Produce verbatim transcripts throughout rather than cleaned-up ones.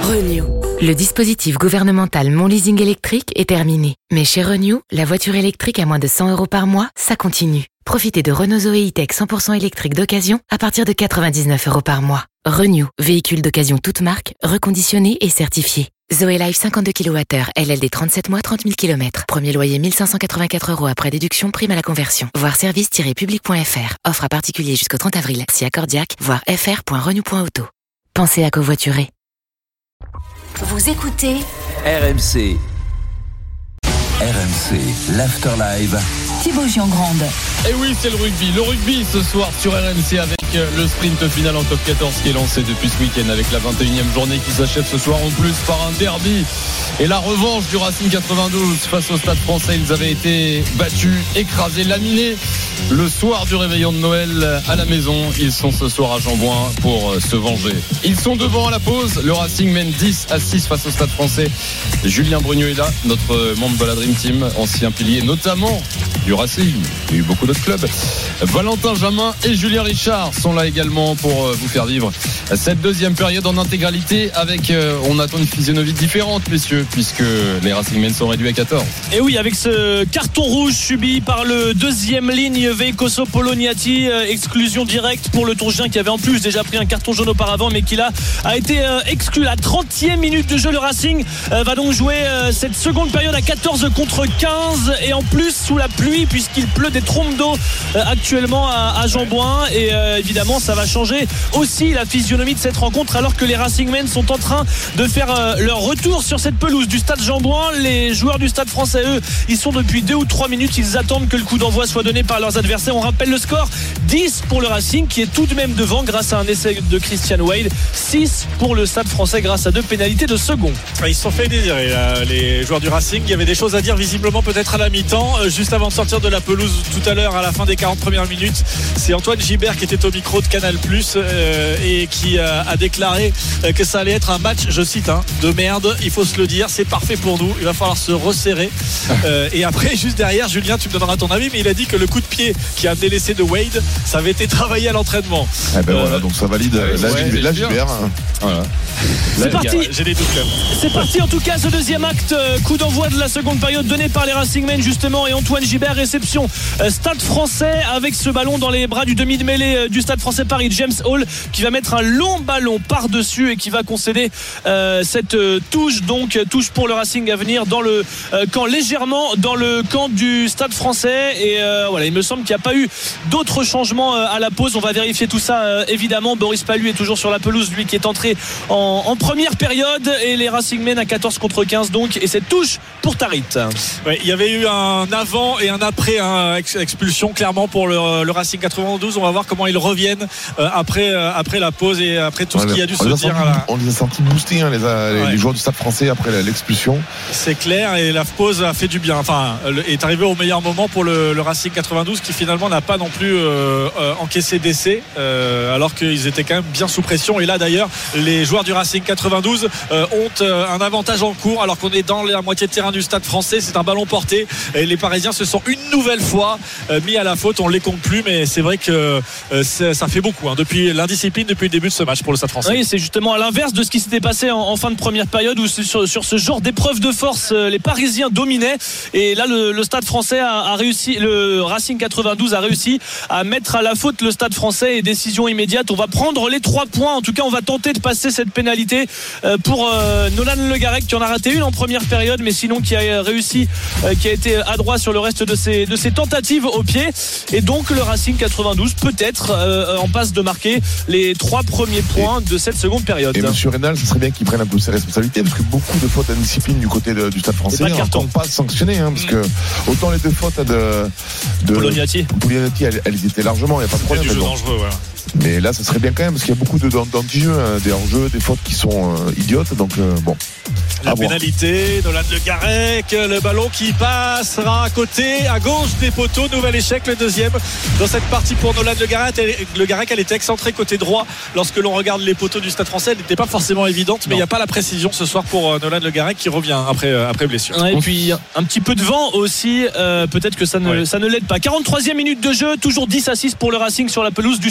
Renew. Le dispositif gouvernemental Mon Leasing électrique est terminé. Mais chez Renew, la voiture électrique à moins de cent euros par mois, ça continue. Profitez de Renault Zoé E-Tech cent pour cent électrique d'occasion à partir de quatre-vingt-dix-neuf euros par mois. Renew, véhicule d'occasion toute marque, reconditionné et certifié. Zoé Life cinquante-deux kilowattheures, L L D trente-sept mois, trente mille kilomètres. Premier loyer mille cinq cent quatre-vingt-quatre euros après déduction, prime à la conversion. Voir service tiret public point f r. Offre à particulier jusqu'au trente avril. Si accordiaque, voir f r point renew point auto. Pensez à covoiturer. Vous écoutez R M C. R M C, l'Afterlive. Thibaut Giangrande. Et oui, c'est le rugby. Le rugby ce soir sur R M C avec le sprint final en top quatorze qui est lancé depuis ce week-end avec la vingt et unième journée qui s'achève ce soir en plus par un derby. Et la revanche du Racing quatre-vingt-douze face au Stade Français. Ils avaient été battus, écrasés, laminés le soir du réveillon de Noël à la maison. Ils sont ce soir à Jean-Bouin pour se venger. Ils sont devant à la pause. Le Racing mène dix à six face au Stade Français. Julien Brugnaut est là, notre membre de la Dream Team, ancien pilier notamment du Racing. Il y a eu beaucoup d'autres clubs. Valentin Jamin et Julien Richard sont là également pour vous faire vivre cette deuxième période en intégralité avec, on attend une physionomie différente, messieurs, puisque les Racingmen sont réduits à quatorze. Et oui, avec ce carton rouge subi par le deuxième ligne Veikoso Poloniati, euh, exclusion directe pour le Tourgien qui avait en plus déjà pris un carton jaune auparavant, mais qui là a été euh, exclu à trentième minute de jeu. Le Racing euh, va donc jouer euh, cette seconde période à quatorze contre quinze et en plus sous la pluie puisqu'il pleut des trompes d'eau euh, actuellement à, à Jean-Bouin et euh, évidemment ça va changer aussi la physionomie de cette rencontre alors que les Racingmen sont en train de faire euh, leur retour sur cette pelouse du stade Jean-Bouin. Les joueurs du stade français, eux, ils sont depuis deux ou trois minutes, ils attendent que le coup d'envoi soit donné par leurs adversaires. On rappelle le score, dix pour le Racing qui est tout de même devant grâce à un essai de Christian Wade, six pour le stade français grâce à deux pénalités de second. Ils se sont fait désirer là, les joueurs du Racing. Il y avait des choses à dire visiblement peut-être à la mi-temps, juste avant de sortir de la pelouse tout à l'heure à la fin des quarante premières minutes. C'est Antoine Gibert qui était au micro de Canal Plus euh, et qui euh, a déclaré que ça allait être un match, je cite, hein, de merde, il faut se le dire, c'est parfait pour nous, il va falloir se resserrer. euh, et après juste derrière, Julien, tu me donneras ton avis, mais il a dit que le coup de pied qui a amené l'essai de Wade, ça avait été travaillé à l'entraînement. Eh ben euh, voilà, donc ça valide euh, la, ouais, la Gibert. Voilà. C'est parti. J'ai des doutes là. C'est parti en tout cas ce deuxième acte, coup d'envoi de la seconde période donné par les Racingmen justement et Antoine Gibert. Réception Stade Français avec ce ballon dans les bras du demi de mêlée du Stade Français Paris, James Hall, qui va mettre un long ballon par-dessus et qui va concéder euh, cette euh, touche, donc touche pour le Racing à venir dans le euh, camp, légèrement dans le camp du Stade Français et euh, voilà, il me semble qu'il n'y a pas eu d'autres changements euh, à la pause. On va vérifier tout ça euh, évidemment. Boris Palu est toujours sur la pelouse, lui qui est entré en, en première période et les Racingmen à quatorze contre quinze donc, et cette touche pour Tarit. Ouais, il y avait eu un avant et un après hein, expulsion clairement pour le, le Racing quatre-vingt-douze. On va voir comment ils reviennent euh, après, euh, après la pause et après tout ouais, ce qui a dû se dire. Senti, la... On les a sentis boostés hein, les, les, ouais. les joueurs du Stade Français après l'expulsion. C'est clair et la pause a fait du bien. Enfin, est arrivé au meilleur moment pour le, le Racing quatre-vingt-douze qui finalement n'a pas non plus euh, euh, encaissé d'essai euh, alors qu'ils étaient quand même bien sous pression. Et là d'ailleurs, les joueurs du Racing quatre-vingt-douze euh, ont euh, un avantage en cours alors qu'on est dans la moitié de terrain du Stade Français. C'est un ballon porté et les Parisiens se sont une nouvelle fois euh, mis à la faute. On ne les compte plus, mais c'est vrai que euh, ça fait beaucoup hein, depuis l'indiscipline depuis le début de ce match pour le Stade Français. Oui, c'est justement à l'inverse de ce qui s'était passé en, en fin de première période où sur, sur ce genre d'épreuve de force euh, les Parisiens dominaient et là le, le Stade Français a, a réussi, le Racing quatre-vingt-douze a réussi à mettre à la faute le Stade Français et décision immédiate. On va prendre les trois points. En tout cas, on va tenter de passer cette pénalité euh, pour euh, Nolan Le Garec qui en a raté une en première période, mais sinon qui a réussi, euh, qui a été adroit sur le reste de ses, de ses tentatives au pied. Et donc le Racing quatre-vingt-douze peut-être euh, en passe de marquer les trois premiers points et, de cette seconde période. Et monsieur Rénal, ce serait bien qu'il prenne un peu ses responsabilités parce que beaucoup de fautes d'indiscipline du côté de, du Stade Français ne sont pas sanctionnées hein, parce que autant les deux fautes de, de Poloniati, Poloniati elles, elles étaient largement, il n'y a pas de problème. C'est du jeu dangereux, voilà. Mais là, ça serait bien quand même parce qu'il y a beaucoup de, d'anti-jeux, hein, des hors-jeux, des fautes qui sont euh, idiotes. Donc euh, bon. La pénalité, Nolan Le Garec, le ballon qui passera à côté, à gauche des poteaux. Nouvel échec, le deuxième dans cette partie pour Nolan Le Garec. Le Garec, elle était excentrée côté droit. Lorsque l'on regarde les poteaux du Stade Français, elle n'était pas forcément évidente, mais il n'y a pas la précision ce soir pour Nolan Le Garec qui revient après, après blessure. Ouais, et puis un petit peu de vent aussi, euh, peut-être que ça ne, ouais. ça ne l'aide pas. quarante-troisième minute de jeu, toujours dix à six pour le Racing sur la pelouse du Stade Français.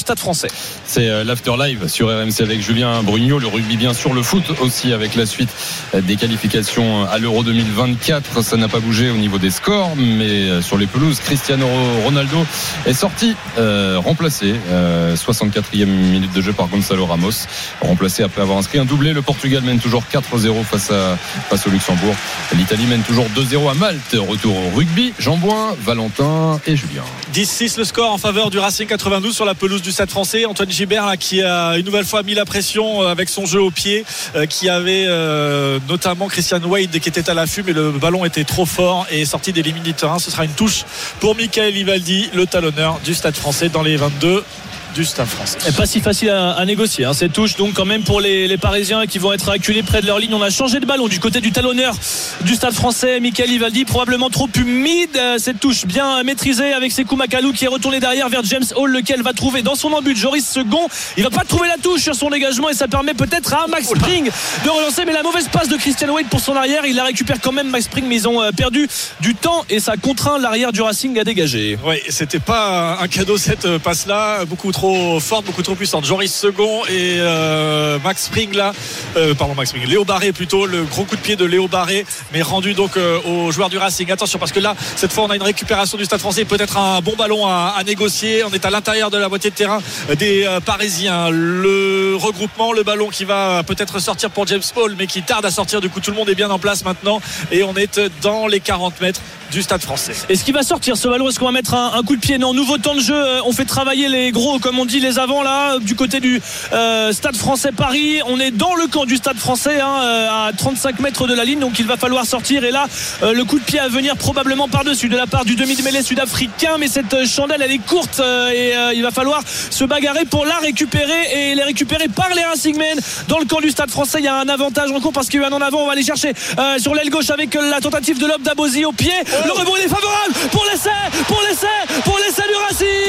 Français. C'est l'After Live sur R M C avec Julien Brugnot. Le rugby bien sûr, le foot aussi avec la suite des qualifications à l'Euro deux mille vingt-quatre. Ça n'a pas bougé au niveau des scores, mais sur les pelouses, Cristiano Ronaldo est sorti, euh, remplacé, euh, soixante-quatrième minute de jeu par Gonçalo Ramos, remplacé après avoir inscrit un doublé. Le Portugal mène toujours quatre zéro face, à, face au Luxembourg. L'Italie mène toujours deux zéro à Malte. Retour au rugby, Jean Bouin, Valentin et Julien. dix six le score en faveur du Racing quatre-vingt-douze sur la pelouse du Stade Français. Antoine Gibert là, qui a une nouvelle fois mis la pression avec son jeu au pied, euh, qui avait euh, notamment Christian Wade qui était à l'affût, mais le ballon était trop fort et est sorti des limites du terrain. Ce sera une touche pour Michael Ivaldi, le talonneur du Stade Français dans les vingt-deux du Stade Français. Et pas si facile à, à négocier hein, cette touche donc quand même pour les, les Parisiens qui vont être acculés près de leur ligne. On a changé de ballon du côté du talonneur du Stade Français, Michael Ivaldi, probablement trop humide. Cette touche bien maîtrisée avec Sekou Makalou qui est retourné derrière vers James Hall, lequel va trouver dans son embut Joris Second. Il va pas trouver la touche sur son dégagement et ça permet peut-être à Max Spring de relancer, mais la mauvaise passe de Christian Wade pour son arrière. Il la récupère quand même Max Spring, mais ils ont perdu du temps et ça contraint l'arrière du Racing à dégager. Oui, c'était pas un cadeau cette passe là, beaucoup trop trop forte, beaucoup trop puissante. Joris Second et euh, Max Spring là, euh, pardon Max Spring, Léo Barré plutôt, le gros coup de pied de Léo Barré, mais rendu donc euh, aux joueurs du Racing. Attention parce que là, cette fois on a une récupération du Stade Français, peut-être un bon ballon à, à négocier. On est à l'intérieur de la moitié de terrain des euh, Parisiens. Le regroupement, le ballon qui va peut-être sortir pour James Hall, mais qui tarde à sortir. Du coup, tout le monde est bien en place maintenant et on est dans les quarante mètres du Stade Français. Est-ce qu'il va sortir ce ballon? Est-ce qu'on va mettre un, un coup de pied? Non, nouveau temps de jeu. On fait travailler les gros, comme on dit, les avants là, du côté du euh, Stade Français Paris. On est dans le camp du Stade Français, hein, à trente-cinq mètres de la ligne, donc il va falloir sortir. Et là, euh, le coup de pied à venir probablement par-dessus de la part du demi de mêlée sud-africain, mais cette chandelle elle est courte euh, et euh, il va falloir se bagarrer pour la récupérer et les récupérer par les Racingmen. Dans le camp du Stade Français, il y a un avantage en cours parce qu'il y a eu un en avant. On va aller chercher euh, sur l'aile gauche avec la tentative de Lob Dabozi au pied. Le rebond il est favorable pour l'essai, pour l'essai, pour l'essai du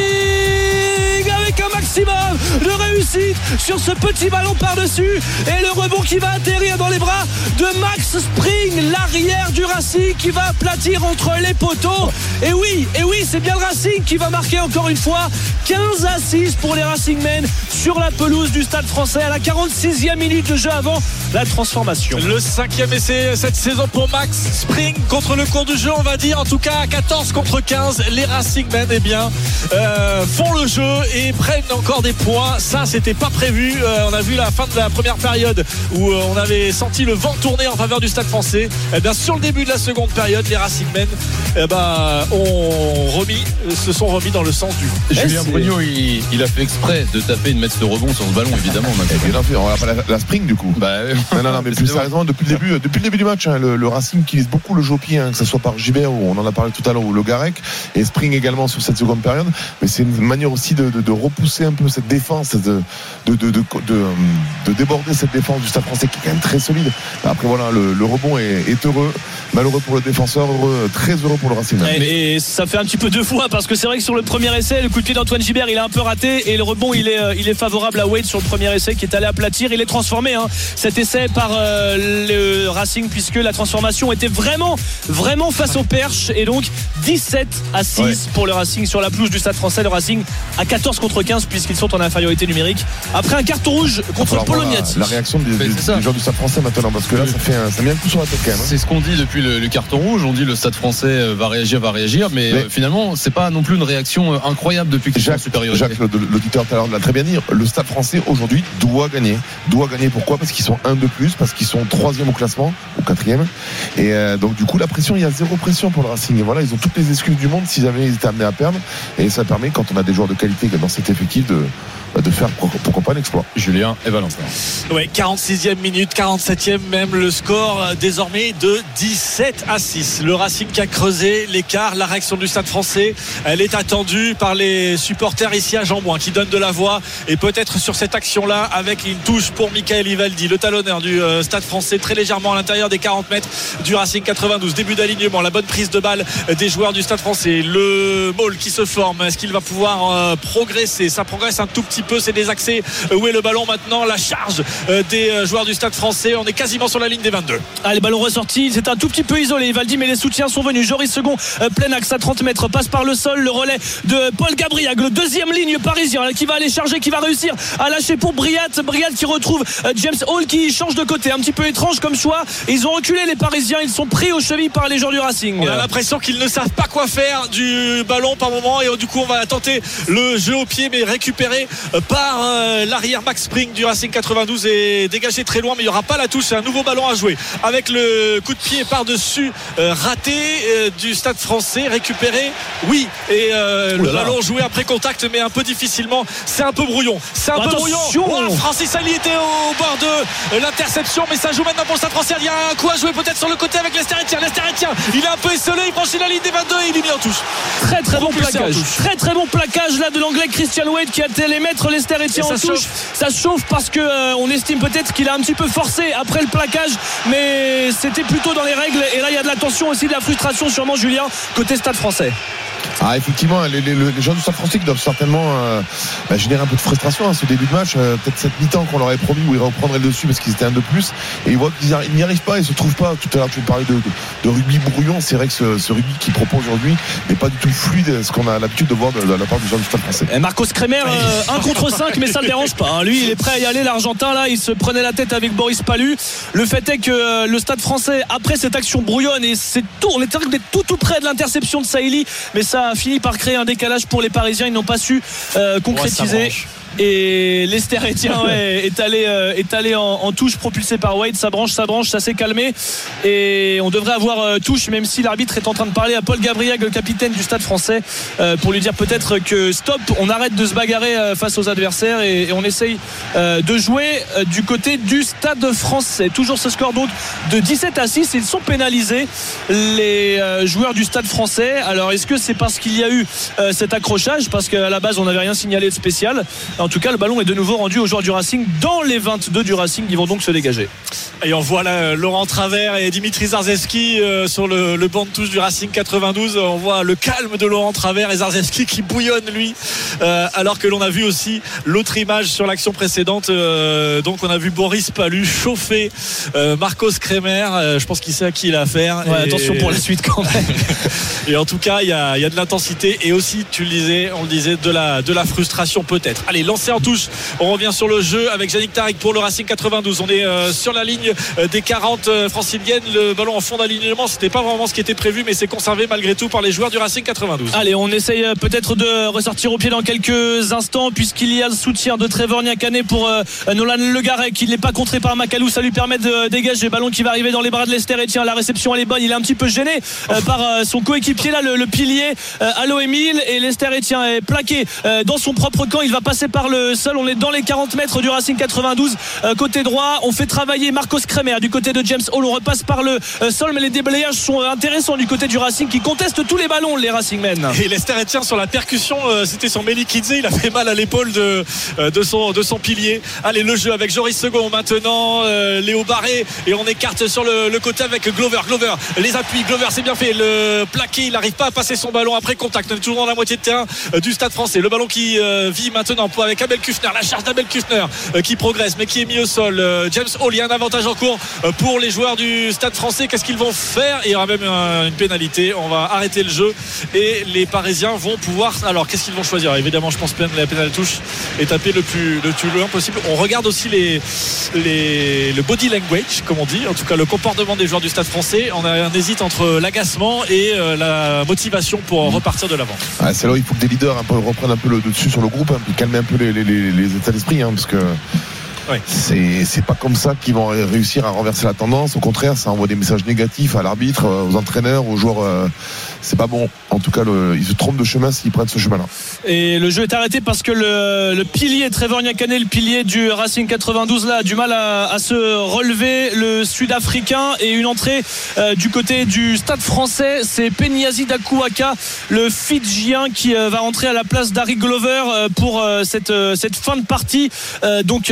Racing avec un maximum de réussite sur ce petit ballon par-dessus et le rebond qui va atterrir dans les bras de Max Spring, l'arrière du Racing qui va aplatir entre les poteaux. Et oui, et oui, c'est bien le Racing qui va marquer encore une fois. Quinze à six pour les Racingmen sur la pelouse du Stade Français à la quarante-sixième minute de jeu avant la transformation. Le cinquième essai cette saison pour Max Spring contre le cours du jeu, on va dire. En tout cas, quatorze contre quinze, les Racingmen eh bien, euh, font le jeu et prennent encore des points. Ça, c'était pas prévu. Euh, on a vu la fin de la première période où euh, on avait senti le vent tourner en faveur du Stade Français. Eh bien, sur le début de la seconde période, les Racingmen eh ben, ont remis, se sont remis dans le sens du vent. Julien Brugnot, il, il a fait exprès de taper et de mettre ce rebond sur ce ballon, évidemment. Et bien fait, on va pas la, la Spring du coup. Bah, non, non, non, mais plus sérieusement, depuis le début, depuis le début du match, hein, le, le Racing utilise beaucoup le jeu au pied, hein, que ce soit par Gibert ou on en a parlé tout à l'heure, ou Le Garec, et Spring également sur cette seconde période. Mais c'est une manière aussi de, de, de repousser un peu cette défense, de, de, de, de, de, de déborder cette défense du Stade Français qui est quand même très solide. Après voilà, le, le rebond est, est heureux, malheureux pour le défenseur, heureux, très heureux pour le Racing. Et, et ça fait un petit peu deux fois parce que c'est vrai que sur le premier essai, le coup de pied d'Antoine Gibert, il a un peu raté et le rebond, il est, il est favorable à Wade sur le premier essai qui est allé aplatir. Il est transformé, hein, cet essai par euh, le Racing puisque la transformation était vraiment, vraiment face au perche et donc dix-sept à six ouais. pour le Racing sur la pelouse du Stade Français. Le Racing à quatorze contre quinze puisqu'ils sont en infériorité numérique après un carton rouge contre le Polognati. La réaction des, des, des joueurs du Stade Français maintenant parce que là ça fait un, ça met un coup sur la tête quand même. Hein. C'est ce qu'on dit depuis le, le carton rouge. On dit le Stade Français va réagir, va réagir, mais, mais euh, finalement c'est pas non plus une réaction incroyable depuis qu'ils sont en supériorité. Jacques, l'auditeur tout à l'heure l'a très bien dit. Le Stade Français aujourd'hui doit gagner. Doit gagner. Pourquoi? Parce qu'ils sont un de plus, parce qu'ils sont troisième au classement, ou quatrième. Et euh, donc du coup la pression, il y a zéro pression pour le Racing. Et voilà, ils ont toutes les excuses du monde s'ils avaient été amenés à perdre. Et ça permet, quand on a des joueurs de qualité dans cet effectif, de de faire pourquoi pas l'exploit. Julien et Valentin. Ouais, quarante-sixième minute, quarante-septième même, le score désormais de dix-sept à six. Le Racing qui a creusé l'écart. La réaction du Stade Français, elle est attendue par les supporters ici à Jean-Bouin qui donnent de la voix et peut-être sur cette action-là avec une touche pour Michael Ivaldi, le talonneur du Stade Français, très légèrement à l'intérieur des quarante mètres du Racing quatre-vingt-douze. Début d'alignement, la bonne prise de balle des joueurs du Stade Français. Le ball qui se forme, est-ce qu'il va pouvoir progresser, s'approcher progresse un tout petit peu. C'est des accès. Où est le ballon maintenant? La charge des joueurs du Stade Français. On est quasiment sur la ligne des vingt-deux. Allez, ballon ressorti. C'est un tout petit peu isolé, Valdi, mais les soutiens sont venus. Joris Second, euh, plein axe à trente mètres, passe par le sol. Le relais de Paul Gabriel, le deuxième ligne parisien, là, qui va aller charger, qui va réussir à lâcher pour Briat. Briat qui retrouve euh, James Hall, qui change de côté. Un petit peu étrange comme choix. Ils ont reculé, les Parisiens. Ils sont pris aux chevilles par les joueurs du Racing. On a l'impression qu'ils ne savent pas quoi faire du ballon par moment. Et du coup, on va tenter le jeu au pied, mais récupéré par euh, l'arrière Max Spring du Racing quatre-vingt-douze et dégagé très loin. Mais il n'y aura pas la touche. C'est un nouveau ballon à jouer avec le coup de pied par-dessus euh, raté euh, du Stade Français, récupéré, oui, et euh, le ballon joué après contact, mais un peu difficilement. C'est un peu brouillon, c'est un Attention. peu brouillon. Oh, Francis Ali était au bord de l'interception, mais ça joue maintenant pour le Stade Français. Il y a un coup à jouer peut-être sur le côté avec Lester Etienne. Lester Etienne, il est un peu esselé, il franchit la ligne des vingt-deux et il est mis en touche. Très très bon plaquage, très très bon plaquage là de l'anglais Christian Wade qui a télémètre Lester Etienne en touche. Chauffe. Ça chauffe parce que euh, on estime peut-être qu'il a un petit peu forcé après le plaquage, mais c'était plutôt dans les règles. Et là il y a de la tension aussi, de la frustration sûrement, Julien, côté Stade Français. Ah, effectivement, les, les, les gens du Stade Français qui doivent certainement euh, bah, générer un peu de frustration, hein, ce début de match, euh, peut-être cette mi-temps qu'on leur avait promis où ils reprendraient le dessus parce qu'ils étaient un de plus, et ils voient qu'ils n'y arrivent pas, ils se trouvent pas. Tout à l'heure tu parlais de, de, de rugby brouillon. C'est vrai que ce, ce rugby qu'ils proposent aujourd'hui n'est pas du tout fluide, ce qu'on a l'habitude de voir de, de la part des gens du Stade Français. Et Marcos Kremer, euh, un contre cinq, mais ça le dérange pas, hein. Lui il est prêt à y aller, l'Argentin là, il se prenait la tête avec Boris Pallu. Le fait est que euh, le Stade Français, après cette action brouillonne, et c'est tout, on était tout tout près de l'interception de Saïli, mais ça a fini par créer un décalage pour les Parisiens. Ils n'ont pas su euh, concrétiser. Ouais, et Lester Etienne ouais, est allé, euh, est allé en, en touche propulsé par Wade. Ça branche, ça branche, ça s'est calmé et on devrait avoir euh, touche, même si l'arbitre est en train de parler à Paul Gabriel, le capitaine du Stade Français, euh, pour lui dire peut-être que stop, on arrête de se bagarrer euh, face aux adversaires et, et on essaye euh, de jouer euh, du côté du Stade Français. Toujours ce score donc de dix-sept à six. Ils sont pénalisés, les euh, joueurs du Stade Français. Alors est-ce que c'est parce qu'il y a eu euh, cet accrochage, parce qu'à la base on n'avait rien signalé de spécial? En tout cas, le ballon est de nouveau rendu aux joueurs du Racing dans les vingt-deux du Racing. Ils vont donc se dégager. Et on voit là Laurent Travers et Dimitri Zarzewski euh, sur le, le banc de touche du Racing quatre-vingt-douze. On voit le calme de Laurent Travers et Zarzewski qui bouillonne lui, euh, alors que l'on a vu aussi l'autre image sur l'action précédente. Euh, donc on a vu Boris Pallu chauffer euh, Marcos Kremer. Euh, je pense qu'il sait à qui il a affaire. Ouais, et... attention pour la suite quand même. Et en tout cas, il y a, y a de l'intensité et aussi, tu le disais, on le disait, de la, de la frustration peut-être. Allez, lancé en touche. On revient sur le jeu avec Yannick Tariq pour le Racing quatre-vingt-douze. On est euh, sur la ligne euh, des quarante euh, franciliennes. Le ballon en fond d'alignement, c'était pas vraiment ce qui était prévu, mais c'est conservé malgré tout par les joueurs du Racing quatre-vingt-douze. Allez, on essaye euh, peut-être de ressortir au pied dans quelques instants, puisqu'il y a le soutien de Trevor Nyakane pour euh, Nolan Le Garec, qui n'est pas contré par Macalou. Ça lui permet de dégager. Ballon qui va arriver dans les bras de Lester Etienne. La réception elle est bonne. Il est un petit peu gêné euh, par euh, son coéquipier là, le, le pilier euh, Allo Emile, et Lester Etienne est plaqué euh, dans son propre camp. Il va passer par le sol. On est dans les quarante mètres du Racing quatre-vingt-douze, euh, côté droit. On fait travailler Marcos Kremer du côté de James Hall. On repasse par le euh, sol, mais les déblayages sont euh, intéressants du côté du Racing, qui conteste tous les ballons, les Racingmen. Et Lester Etienne sur la percussion, euh, c'était son Melikidze. Il a fait mal à l'épaule de, euh, de, son, de son pilier. Allez, le jeu avec Joris Second maintenant, euh, Léo Barré, et on écarte sur le, le côté avec Glover. Glover, les appuis. Glover, c'est bien fait. Le plaqué, il n'arrive pas à passer son ballon après contact. On est toujours dans la moitié de terrain euh, du Stade Français. Le ballon qui euh, vit maintenant pour, avec Abel Kufner. La charge d'Abel Kufner euh, qui progresse, mais qui est mis au sol. Euh, James Hall, il y a un avantage en cours euh, pour les joueurs du Stade Français. Qu'est-ce qu'ils vont faire? Il y aura même euh, une pénalité. On va arrêter le jeu et les Parisiens vont pouvoir. Alors, qu'est-ce qu'ils vont choisir? Évidemment, je pense que la pénalité touche est tapée le plus, le plus loin possible. On regarde aussi les, les, le body language, comme on dit, en tout cas le comportement des joueurs du Stade Français. On, a, on hésite entre l'agacement et euh, la motivation pour mmh. repartir de l'avant. Ah, c'est là où il faut que des leaders hein, reprennent un peu le dessus sur le groupe, hein, puis calmer un peu les, les, les, les états d'esprit, hein, parce que ouais. c'est, c'est pas comme ça qu'ils vont réussir à renverser la tendance. Au contraire, ça envoie des messages négatifs à l'arbitre, aux entraîneurs, aux joueurs. Euh, c'est pas bon. En tout cas, le, ils se trompent de chemin s'ils prennent ce chemin-là. Et le jeu est arrêté parce que le, le pilier Trevor Nyakane, le pilier du Racing quatre-vingt-douze, là, a du mal à, à se relever. Le Sud-Africain, et une entrée euh, du côté du Stade Français. C'est Penyazi Dakuaka, le Fidjien, qui euh, va entrer à la place d'Harry Glover euh, pour euh, cette, euh, cette fin de partie. Euh, donc euh, à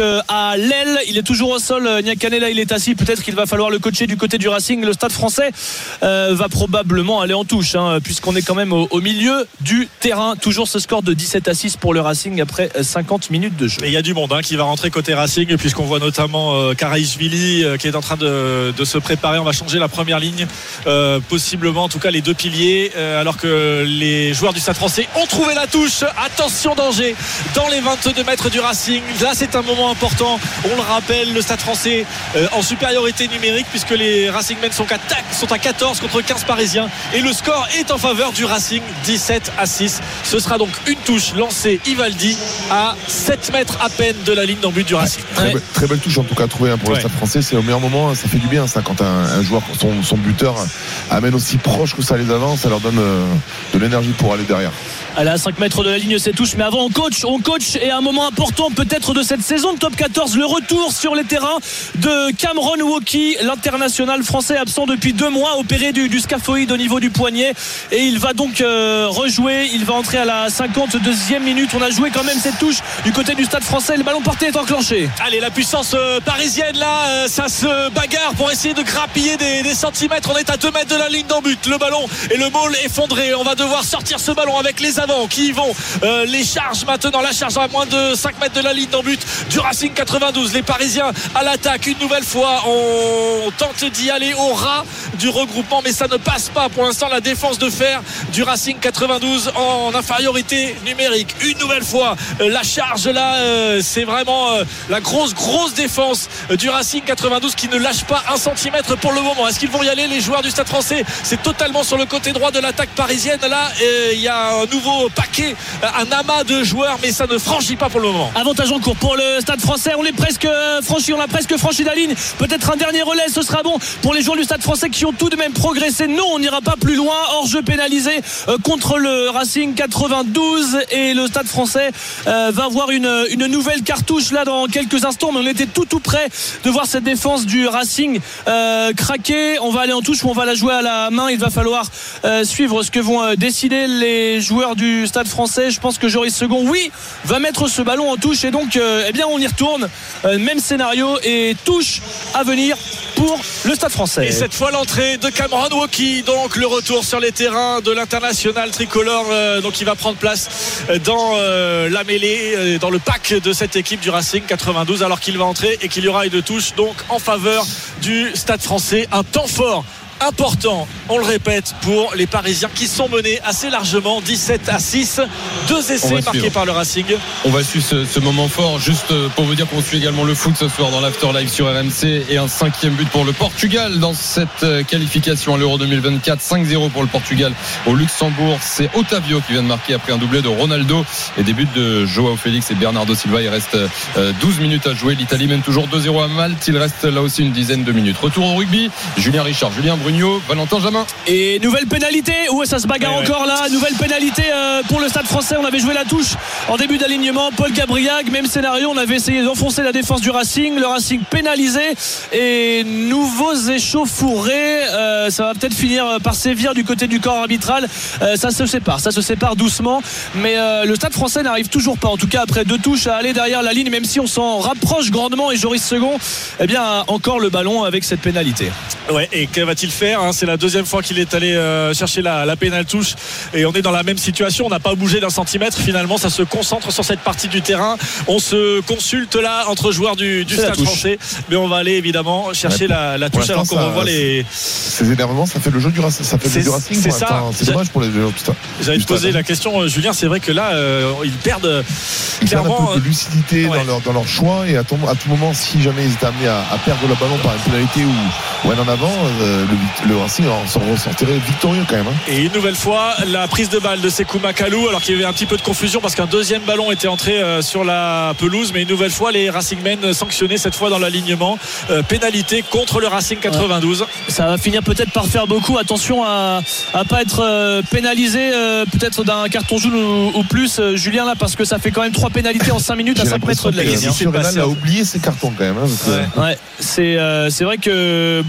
à l'aile. Il est toujours au sol. Niakhané, là, il est assis. Peut-être qu'il va falloir le coacher du côté du Racing. Le Stade Français euh, va probablement aller en touche, hein, puisqu'on est quand même au, au milieu du terrain. Toujours ce score de dix-sept à six pour le Racing après cinquante minutes de jeu. Et il y a du monde hein, qui va rentrer côté Racing, puisqu'on voit notamment euh, Karaïchvili euh, qui est en train de, de se préparer. On va changer la première ligne, euh, possiblement en tout cas les deux piliers, euh, alors que les joueurs du Stade Français ont trouvé la touche. Attention, danger dans les vingt-deux mètres du Racing. Là c'est un moment important, on le rappelle, le Stade Français euh, en supériorité numérique, puisque les Racingmen sont, sont à quatorze contre quinze parisiens, et le score est en faveur du Racing, dix-sept à six. Ce sera donc une touche lancée Ivaldi à sept mètres à peine de la ligne d'en but du Racing. Très, ouais. be- très belle touche en tout cas trouvée hein, pour ouais. le Stade Français. C'est au meilleur moment, ça fait du bien ça, quand un, un joueur, son, son buteur amène aussi proche que ça les avance, ça leur donne euh, de l'énergie pour aller derrière. Elle est à cinq mètres de la ligne, c'est touche, mais avant on coach, on coach et un moment important peut-être de cette saison de top quatorze, le retour sur les terrains de Cameron Woki, l'international français absent depuis deux mois, opéré du, du scaphoïde au niveau du poignet, et il va donc euh, rejouer. Il va entrer à la cinquante-deuxième minute. On a joué quand même cette touche du côté du Stade Français. Le ballon porté est enclenché. Allez, la puissance euh, parisienne là, euh, ça se bagarre pour essayer de grappiller des, des centimètres. On est à deux mètres de la ligne d'en but. Le ballon et le maul effondré. On va devoir sortir ce ballon avec les avants qui y vont. Euh, les charges maintenant, la charge à moins de cinq mètres de la ligne d'en but du Racing quatre-vingt-douze. Les Parisiens à l'attaque une nouvelle fois. On tente d'y aller au ras du regroupement, mais ça ne passe pas. Pour l'instant, la défense de fer du Racing quatre-vingt-douze en infériorité numérique. Une nouvelle fois, euh, la charge là, euh, c'est vraiment euh, la grosse grosse défense euh, du Racing quatre-vingt-douze qui ne lâche pas un centimètre pour le moment. Est-ce qu'ils vont y aller, les joueurs du Stade Français? C'est totalement sur le côté droit de l'attaque parisienne. Là, il y a un nouveau paquet, un amas de joueurs, mais ça ne franchit pas pour le moment. Avantage en cours pour le Stade Français. On est presque franchi, on a presque franchi la ligne. Peut-être un dernier relais, ce sera bon pour les joueurs du Stade Français qui ont tout de même progressé. Non, on n'ira pas plus loin. Hors-jeu pénalisé euh, contre le Racing quatre-vingt-douze, et le Stade Français euh, va avoir une, une nouvelle cartouche là dans quelques instants. Mais on était tout tout près de voir cette défense du Racing euh, craquer. On va aller en touche ou on va la jouer à la main. Il va falloir euh, suivre ce que vont euh, décider les joueurs du Stade Français. Je pense que Joris Second, oui, va mettre ce ballon en touche, et donc euh, eh bien on y retourne. Euh, même scénario et touche à venir pour le Stade Français. Et cette fois l'entrée de Cameron Woki, donc le retour sur les terrains de l'international tricolore, euh, donc il va prendre place dans euh, la mêlée, euh, dans le pack de cette équipe du Racing quatre-vingt-douze, alors qu'il va entrer et qu'il y aura une touche donc en faveur du Stade Français. Un temps fort important, on le répète, pour les Parisiens qui sont menés assez largement, dix-sept à six. Deux essais marqués suivre. par le Racing. On va suivre ce, ce moment fort, juste pour vous dire qu'on suit également le foot ce soir dans l'Afterlife sur R M C, et un cinquième but pour le Portugal dans cette qualification à l'Euro deux mille vingt-quatre. Cinq zéro pour le Portugal au Luxembourg. C'est Otavio qui vient de marquer après un doublé de Ronaldo et des buts de Joao Félix et Bernardo Silva. Il reste douze minutes à jouer. L'Italie mène toujours deux zéro à Malte. Il reste là aussi une dizaine de minutes. Retour au rugby. Julien Richard, Julien Brugnon, Valentin Jamin. Et nouvelle pénalité. Ouais, ça se bagarre ouais, encore ouais. là. Nouvelle pénalité euh, pour le Stade Français. On avait joué la touche en début d'alignement. Paul Gabriag, même scénario. On avait essayé d'enfoncer la défense du Racing. Le Racing pénalisé. Et nouveaux échauffourés. Euh, ça va peut-être finir par sévir du côté du corps arbitral. Euh, ça se sépare. Ça se sépare doucement. Mais euh, le Stade Français n'arrive toujours pas, en tout cas après deux touches, à aller derrière la ligne, même si on s'en rapproche grandement. Et Joris Second, eh bien, a encore le ballon avec cette pénalité. Ouais, et que va-t-il faire hein? C'est la deuxième fois qu'il est allé euh, chercher la, la pénale touche, et on est dans la même situation. On n'a pas bougé d'un centimètre. Finalement, ça se concentre sur cette partie du terrain. On se consulte là entre joueurs du, du Stade Français, mais on va aller évidemment chercher ouais, la, la touche alors qu'on ça, revoit les. Ces énervements, ça fait le jeu du Racing. Ça fait c'est, le jeu du Racing. C'est ça. Attends, c'est dommage pour les joueurs. J'allais te poser la question, Julien. C'est vrai que là, euh, ils perdent ils clairement perdent un peu de lucidité ouais. dans, leur, dans leur choix, et à tout, à tout moment, si jamais ils étaient amenés à, à perdre le ballon par une pénalité ou, ou un en avant, euh, le, le Racing s'en ressortirait victorieux quand même. Hein. Et une nouvelle fois, la prise de balle de Sekou Makalou, alors qu'il y avait un petit peu de confusion parce qu'un deuxième ballon était entré euh, sur la pelouse, mais une nouvelle fois, les Racingmen sanctionnés cette fois dans l'alignement. Euh, pénalité contre le Racing quatre-vingt-douze. Ouais. Ça va finir peut-être par faire beaucoup. Attention à ne pas être euh, pénalisé euh, peut-être d'un carton jaune ou, ou plus, euh, Julien, là, parce que ça fait quand même trois pénalités en cinq minutes à cinq mètres de la ligne. Renal a oublié ses cartons quand même. Hein, ouais. Ouais. C'est, euh, c'est vrai que bon,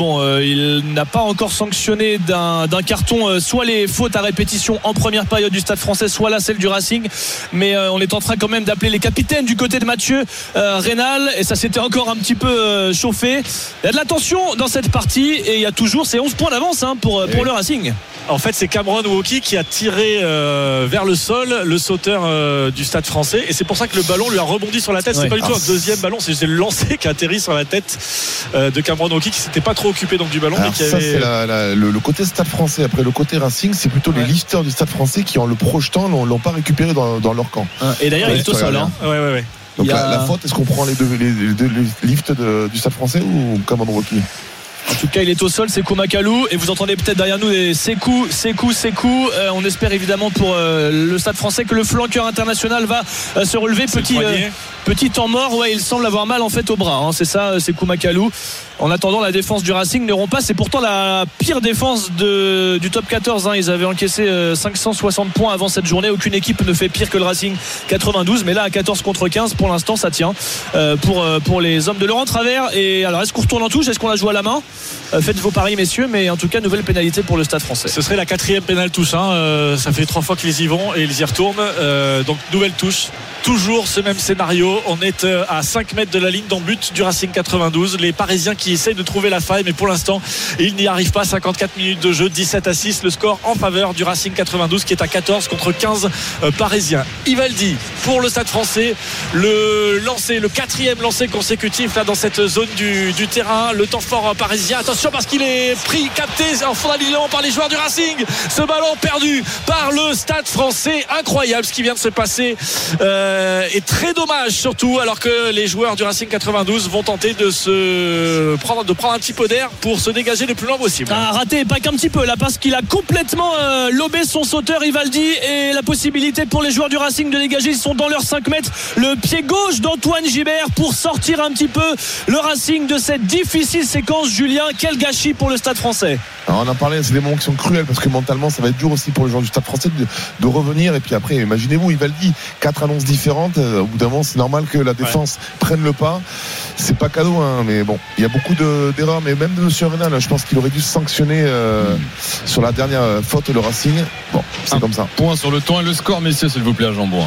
bon, euh, il n'a pas encore sanctionné d'un, d'un carton euh, soit les fautes à répétition en première période du Stade Français, soit là celle du Racing. Mais euh, on est en train quand même d'appeler les capitaines du côté de Mathieu euh, Reynal, et ça s'était encore un petit peu euh, chauffé. Il y a de la tension dans cette partie et il y a toujours ces onze points d'avance hein, pour, pour le Racing. En fait, c'est Cameron Wauquiez qui a tiré euh, vers le sol le sauteur euh, du Stade Français, et c'est pour ça que le ballon lui a rebondi sur la tête. Ouais. C'est pas du tout ah, un deuxième ballon, c'est le lancer qui a atterri sur la tête euh, de Cameron Wauquiez, qui s'était pas trop occupé donc du ballon. Alors mais qui ça avait... c'est la, la, le, le côté Stade Français. Après le côté Racing, c'est plutôt ouais. les lifters du Stade Français qui en le projetant l'ont, l'ont pas récupéré dans, dans leur camp. Et d'ailleurs ouais, il est au sol hein. Ouais ouais ouais. Donc a... la, la faute, est-ce qu'on prend les deux, les, les deux les lifts de, du Stade Français ou Cameron Wauquiez? En tout cas, il est au sol, Sekou Makalou, et vous entendez peut-être derrière nous des Sekou, Sekou, Sekou. Euh, on espère évidemment pour euh, le Stade Français que le flanqueur international va euh, se relever. Petit, euh, petit temps mort, ouais, il semble avoir mal en fait au bras. Hein, c'est ça, Sekou Makalou. En attendant, la défense du Racing n'auront pas. C'est pourtant la pire défense de, du top quatorze. Hein. Ils avaient encaissé euh, cinq cent soixante points avant cette journée. Aucune équipe ne fait pire que le Racing, quatre-vingt-douze. Mais là, à quatorze contre quinze, pour l'instant, ça tient euh, pour, euh, pour les hommes de Laurent Travers. Et alors, est-ce qu'on retourne en touche? Est-ce qu'on la joue à la main? euh, Faites vos paris, messieurs. Mais en tout cas, nouvelle pénalité pour le Stade Français. Ce serait la quatrième pénale touche. Hein. Euh, ça fait trois fois qu'ils y vont et ils y retournent. Euh, donc, nouvelle touche. Toujours ce même scénario. On est à cinq mètres de la ligne d'en but du Racing quatre-vingt-douze. Les Parisiens qui essayent de trouver la faille, mais pour l'instant, ils n'y arrivent pas. cinquante-quatre minutes de jeu, dix-sept à six. Le score en faveur du Racing quatre-vingt-douze qui est à quatorze contre quinze euh, Parisiens. Ivaldi pour le Stade Français. Le lancer, le quatrième lancer consécutif là dans cette zone du, du terrain. Le temps fort parisien. Attention parce qu'il est pris, capté en fond d'alignement par les joueurs du Racing. Ce ballon perdu par le Stade Français. Incroyable ce qui vient de se passer. Euh, et très dommage surtout, alors que les joueurs du Racing quatre-vingt-douze vont tenter de se prendre, de prendre un petit peu d'air pour se dégager le plus loin possible. Ah, raté, pas qu'un petit peu là, parce qu'il a complètement euh, lobé son sauteur Ivaldi, et la possibilité pour les joueurs du Racing de dégager. Ils sont dans leurs cinq mètres. Le pied gauche d'Antoine Gibert pour sortir un petit peu le Racing de cette difficile séquence. Julien, quel gâchis pour le Stade Français. Alors on en parlait, c'est des moments qui sont cruels parce que mentalement ça va être dur aussi pour les joueurs du Stade Français de, de revenir. Et puis après, imaginez-vous, Ivaldi, quatre annonces différentes. Au bout d'un moment, c'est normal que la défense ouais. prenne le pas. C'est pas cadeau, hein, mais bon, il y a beaucoup de, d'erreurs. Mais même de M. Reynal, je pense qu'il aurait dû se sanctionner euh, mmh. sur la dernière faute, le Racing. Bon, c'est un comme ça. Point sur le temps et le score, messieurs, s'il vous plaît, à Jean Bourrin.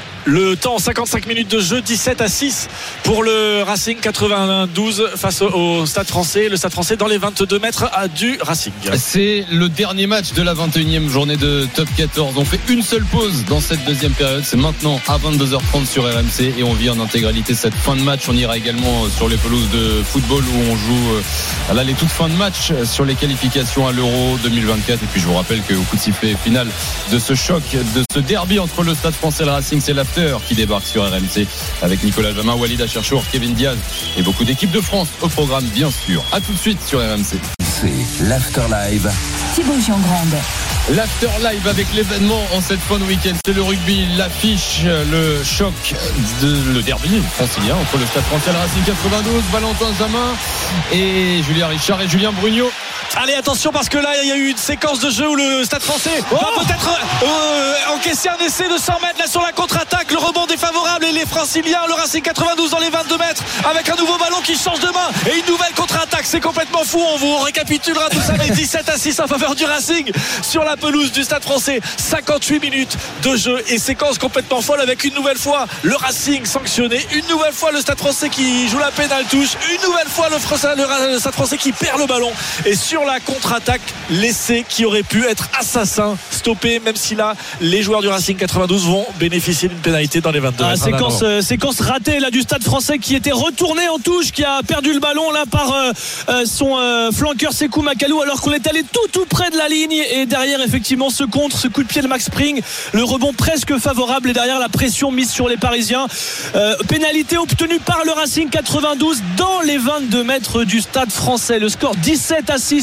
Le temps, cinquante-cinq minutes de jeu, dix-sept à six pour le Racing quatre-vingt-douze face au Stade Français. Le Stade Français dans les vingt-deux mètres du Racing. C'est le dernier match de la vingt et unième journée de Top quatorze. On fait une seule pause dans cette deuxième période. C'est maintenant à vingt-deux heures trente sur R M C et on vit en intégralité cette fin de match. On ira également sur les pelouses de football où on joue là les toutes fins de match sur les qualifications à l'Euro deux mille vingt-quatre. Et puis je vous rappelle qu'au coup de sifflet final de ce choc, de ce derby entre le Stade Français et le Racing, c'est la qui débarque sur R M C avec Nicolas Jamin, Walid Acharchour, Kevin Diaz et beaucoup d'équipes de France au programme, bien sûr. A tout de suite sur R M C. C'est l'After Live. Thibaut Giangrande. L'After Live avec l'événement en cette fin de week-end, c'est le rugby, l'affiche, le choc, de, le derby francilien entre le Stade Français et le Racing quatre-vingt-douze. Valentin Jamin et Julien Richard et Julien Brugnaud. Allez, attention parce que là il y a eu une séquence de jeu où le Stade Français oh va peut-être euh, encaisser un essai de cent mètres là sur la contre-attaque. Le rebond défavorable et les Franciliens, le Racing quatre-vingt-douze dans les vingt-deux mètres avec un nouveau ballon qui change de main et une nouvelle contre-attaque. C'est complètement fou. On vous récapitulera tout ça. Mais dix-sept à six en faveur du Racing sur la pelouse du Stade Français. cinquante-huit minutes de jeu et séquence complètement folle avec une nouvelle fois le Racing sanctionné, une nouvelle fois le Stade Français qui joue la pénale touche, une nouvelle fois le, le Stade Français qui perd le ballon et sur la contre-attaque, l'essai qui aurait pu être assassin, stoppé, même si là les joueurs du Racing quatre-vingt-douze vont bénéficier d'une pénalité dans les vingt-deux. Ah, séquence, euh, séquence ratée là du Stade Français qui était retourné en touche, qui a perdu le ballon là par euh, euh, son euh, flanqueur Sekou Makalou, alors qu'on est allé tout tout près de la ligne, et derrière effectivement ce contre, ce coup de pied de Max Spring, le rebond presque favorable et derrière la pression mise sur les Parisiens. Euh, pénalité obtenue par le Racing quatre-vingt-douze dans les vingt-deux mètres du Stade Français. Le score dix-sept à six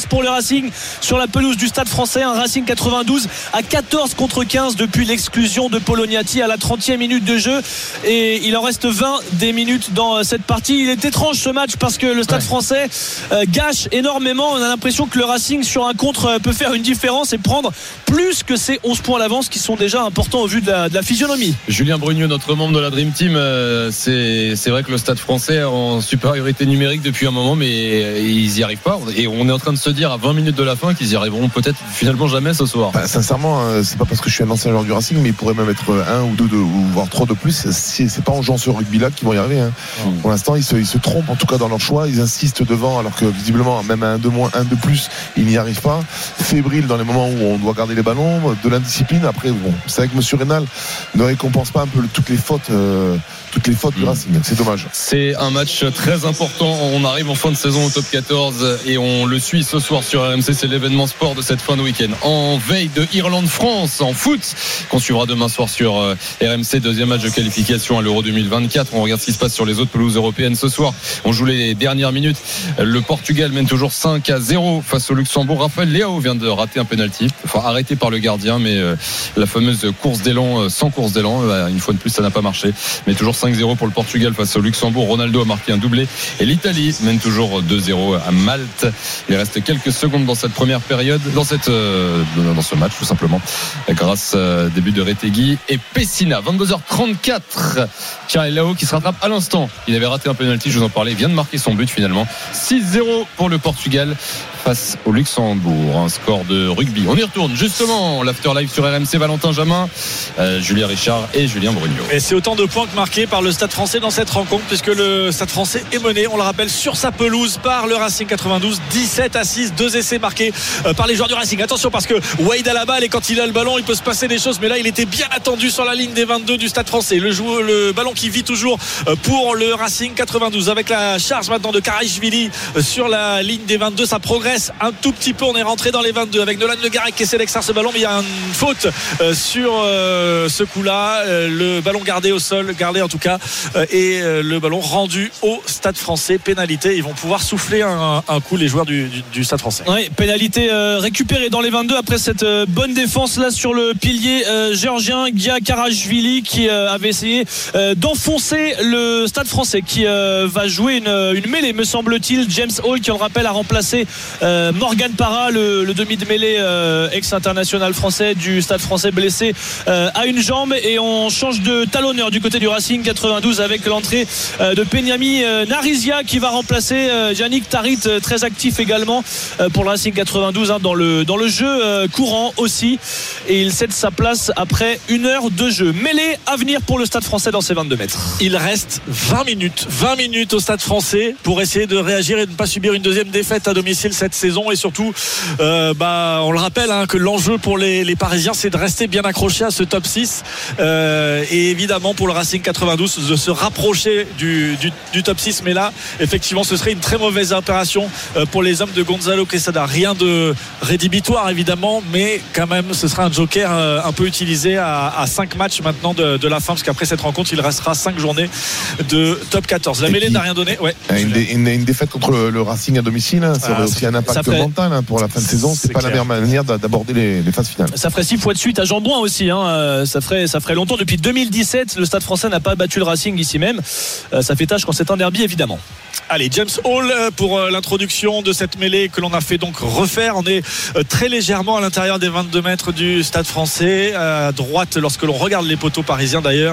pour le Racing sur la pelouse du Stade Français. Un Racing quatre-vingt-douze à quatorze contre quinze depuis l'exclusion de Poloniati à la trentième minute de jeu, et il en reste vingt des minutes dans cette partie. Il est étrange ce match parce que le Stade ouais. français euh, gâche énormément. On a l'impression que le Racing sur un contre euh, peut faire une différence et prendre plus que ces onze points à l'avance qui sont déjà importants au vu de la, de la physionomie. Julien Brugneux, notre membre de la Dream Team, euh, c'est, c'est vrai que le Stade français est en supériorité numérique depuis un moment, mais ils n'y arrivent pas, et on est en train de se dire à vingt minutes de la fin qu'ils y arriveront peut-être finalement jamais ce soir. Bah, sincèrement, euh, c'est pas parce que je suis un ancien joueur du Racing, mais il pourrait même être un ou deux, deux ou voire trois de plus. C'est, c'est pas en jouant ce rugby-là qu'ils vont y arriver. Hein. Mmh. Pour l'instant, ils se, ils se trompent en tout cas dans leur choix. Ils insistent devant, alors que visiblement, même à un de moins, un de plus, ils n'y arrivent pas. Fébrile dans les moments où on doit garder les ballons, de l'indiscipline. Après, bon, c'est vrai que M. Rénal ne récompense pas un peu toutes les fautes, euh, toutes les fautes mmh. du Racing. C'est dommage. C'est un match très important. On arrive en fin de saison au top quatorze et on le suit ce soir sur R M C. C'est l'événement sport de cette fin de week-end. En veille de Irlande-France en foot, qu'on suivra demain soir sur R M C. Deuxième match de qualification à l'Euro deux mille vingt-quatre. On regarde ce qui se passe sur les autres pelouses européennes ce soir. On joue les dernières minutes. Le Portugal mène toujours cinq à zéro face au Luxembourg. Raphaël Leao vient de rater un penalty, enfin arrêté par le gardien, mais euh, la fameuse course d'élan euh, sans course d'élan, euh, une fois de plus ça n'a pas marché, mais toujours cinq zéro pour le Portugal face au Luxembourg. Ronaldo a marqué un doublé et l'Italie mène toujours deux zéro à Malte. Il reste quelques secondes dans cette première période, dans cette euh, dans ce match tout simplement, grâce au début de Retegui et Pessina. Vingt-deux heures trente-quatre. Tiens, Leao qui se rattrape à l'instant. Il avait raté un penalty, je vous en parlais, il vient de marquer son but finalement. six zéro pour le Portugal face au Luxembourg. Un score de rugby. On y retourne justement. L'after live sur R M C. Valentin Jamin, euh, Julien Richard et Julien Brugnot. Et c'est autant de points que marqués par le Stade français dans cette rencontre, puisque le Stade français est mené, on le rappelle, sur sa pelouse par le Racing quatre-vingt-douze. dix-sept à six, deux essais marqués euh, par les joueurs du Racing. Attention parce que Wade a la balle et quand il a le ballon, il peut se passer des choses. Mais là, il était bien attendu sur la ligne des vingt-deux du Stade français. Le, jou- le ballon qui vit toujours euh, pour le Racing quatre-vingt-douze. Avec la charge maintenant de Karajvili euh, sur la ligne des vingt-deux. Ça progresse un tout petit peu. On est rentré dans les vingt-deux avec Nolan Le Garec qui essaie d'extraire ce ballon, mais il y a une faute euh, sur euh, ce coup-là. Euh, le ballon gardé au sol, gardé en tout cas, euh, et euh, le ballon rendu au Stade français. Pénalité. Ils vont pouvoir souffler un, un coup les joueurs du, du, du Stade français. Oui, pénalité euh, récupérée dans les vingt-deux après cette euh, bonne défense là sur le pilier euh, géorgien Gia Karajvili qui euh, avait essayé euh, d'enfoncer le Stade français qui euh, va jouer une, une mêlée me semble-t-il. James Hall qui on le rappelle a remplacé euh, Morgan Parra, le, le demi de mêlée euh, ex-international français du Stade français blessé euh, à une jambe, et on change de talonneur du côté du Racing quatre-vingt-douze avec l'entrée euh, de Penyami euh, Narizia qui va remplacer euh, Yannick Tarit, euh, très actif également euh, pour le Racing quatre-vingt-douze hein, dans, le, dans le jeu euh, courant aussi, et il cède sa place après une heure de jeu. Mêlée à venir pour le Stade français dans ses vingt-deux mètres. Il reste vingt minutes vingt minutes au Stade français pour essayer de réagir et de ne pas subir une deuxième défaite à domicile cette saison, et surtout euh, bah, on le rappelle hein, que l'enjeu pour les, les Parisiens c'est de rester bien accroché à ce top six euh, et évidemment pour le Racing quatre-vingt-douze de se rapprocher du, du, du top six, mais là effectivement ce serait une très mauvaise opération euh, pour les hommes de Gonzalo Quesada. Rien de rédhibitoire évidemment, mais quand même ce sera un joker euh, un peu utilisé à, à cinq matchs maintenant de, de la fin, parce qu'après cette rencontre il restera cinq journées de top quatorze. La mêlée n'a rien donné. Ouais, une, dé, une, une défaite contre le, le Racing à domicile hein, ça ah, aurait aussi un impact ferait... mental hein, pour la fin de saison. C'est, c'est pas clair. La meilleure manière d'aborder les, les phases finales. Ça ferait six fois de suite à Jean-Bouin aussi hein. ça, ferait, ça ferait longtemps. Depuis deux mille dix-sept le Stade français n'a pas battu le Racing ici même. Ça fait tâche quand c'est un derby évidemment. Allez, James Hall pour l'introduction de cette mêlée que l'on a fait donc refaire. On est très légèrement à l'intérieur des vingt-deux mètres du Stade français, à droite lorsque l'on regarde les poteaux parisiens d'ailleurs,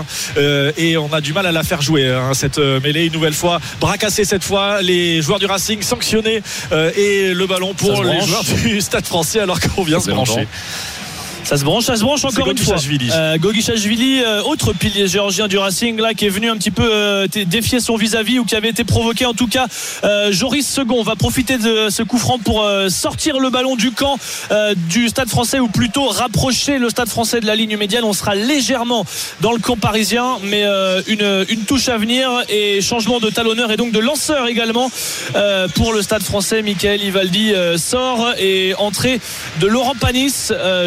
et on a du mal à la faire jouer hein, cette mêlée. Une nouvelle fois bras cassés cette fois, les joueurs du Racing sanctionnés et le ballon pour les joueurs du Stade français alors qu'on vient se brancher. Ça se branche, ça se branche encore une fois. Euh, Gogichashvili, euh, autre pilier géorgien du Racing là, qui est venu un petit peu euh, défier son vis-à-vis, ou qui avait été provoqué en tout cas. Euh, Joris Second va profiter de ce coup franc pour euh, sortir le ballon du camp euh, du Stade français, ou plutôt rapprocher le Stade français de la ligne médiane. On sera légèrement dans le camp parisien, mais euh, une, une touche à venir et changement de talonneur et donc de lanceur également euh, pour le Stade français. Michael Ivaldi euh, sort, et entrée de Laurent Panis, euh, joueur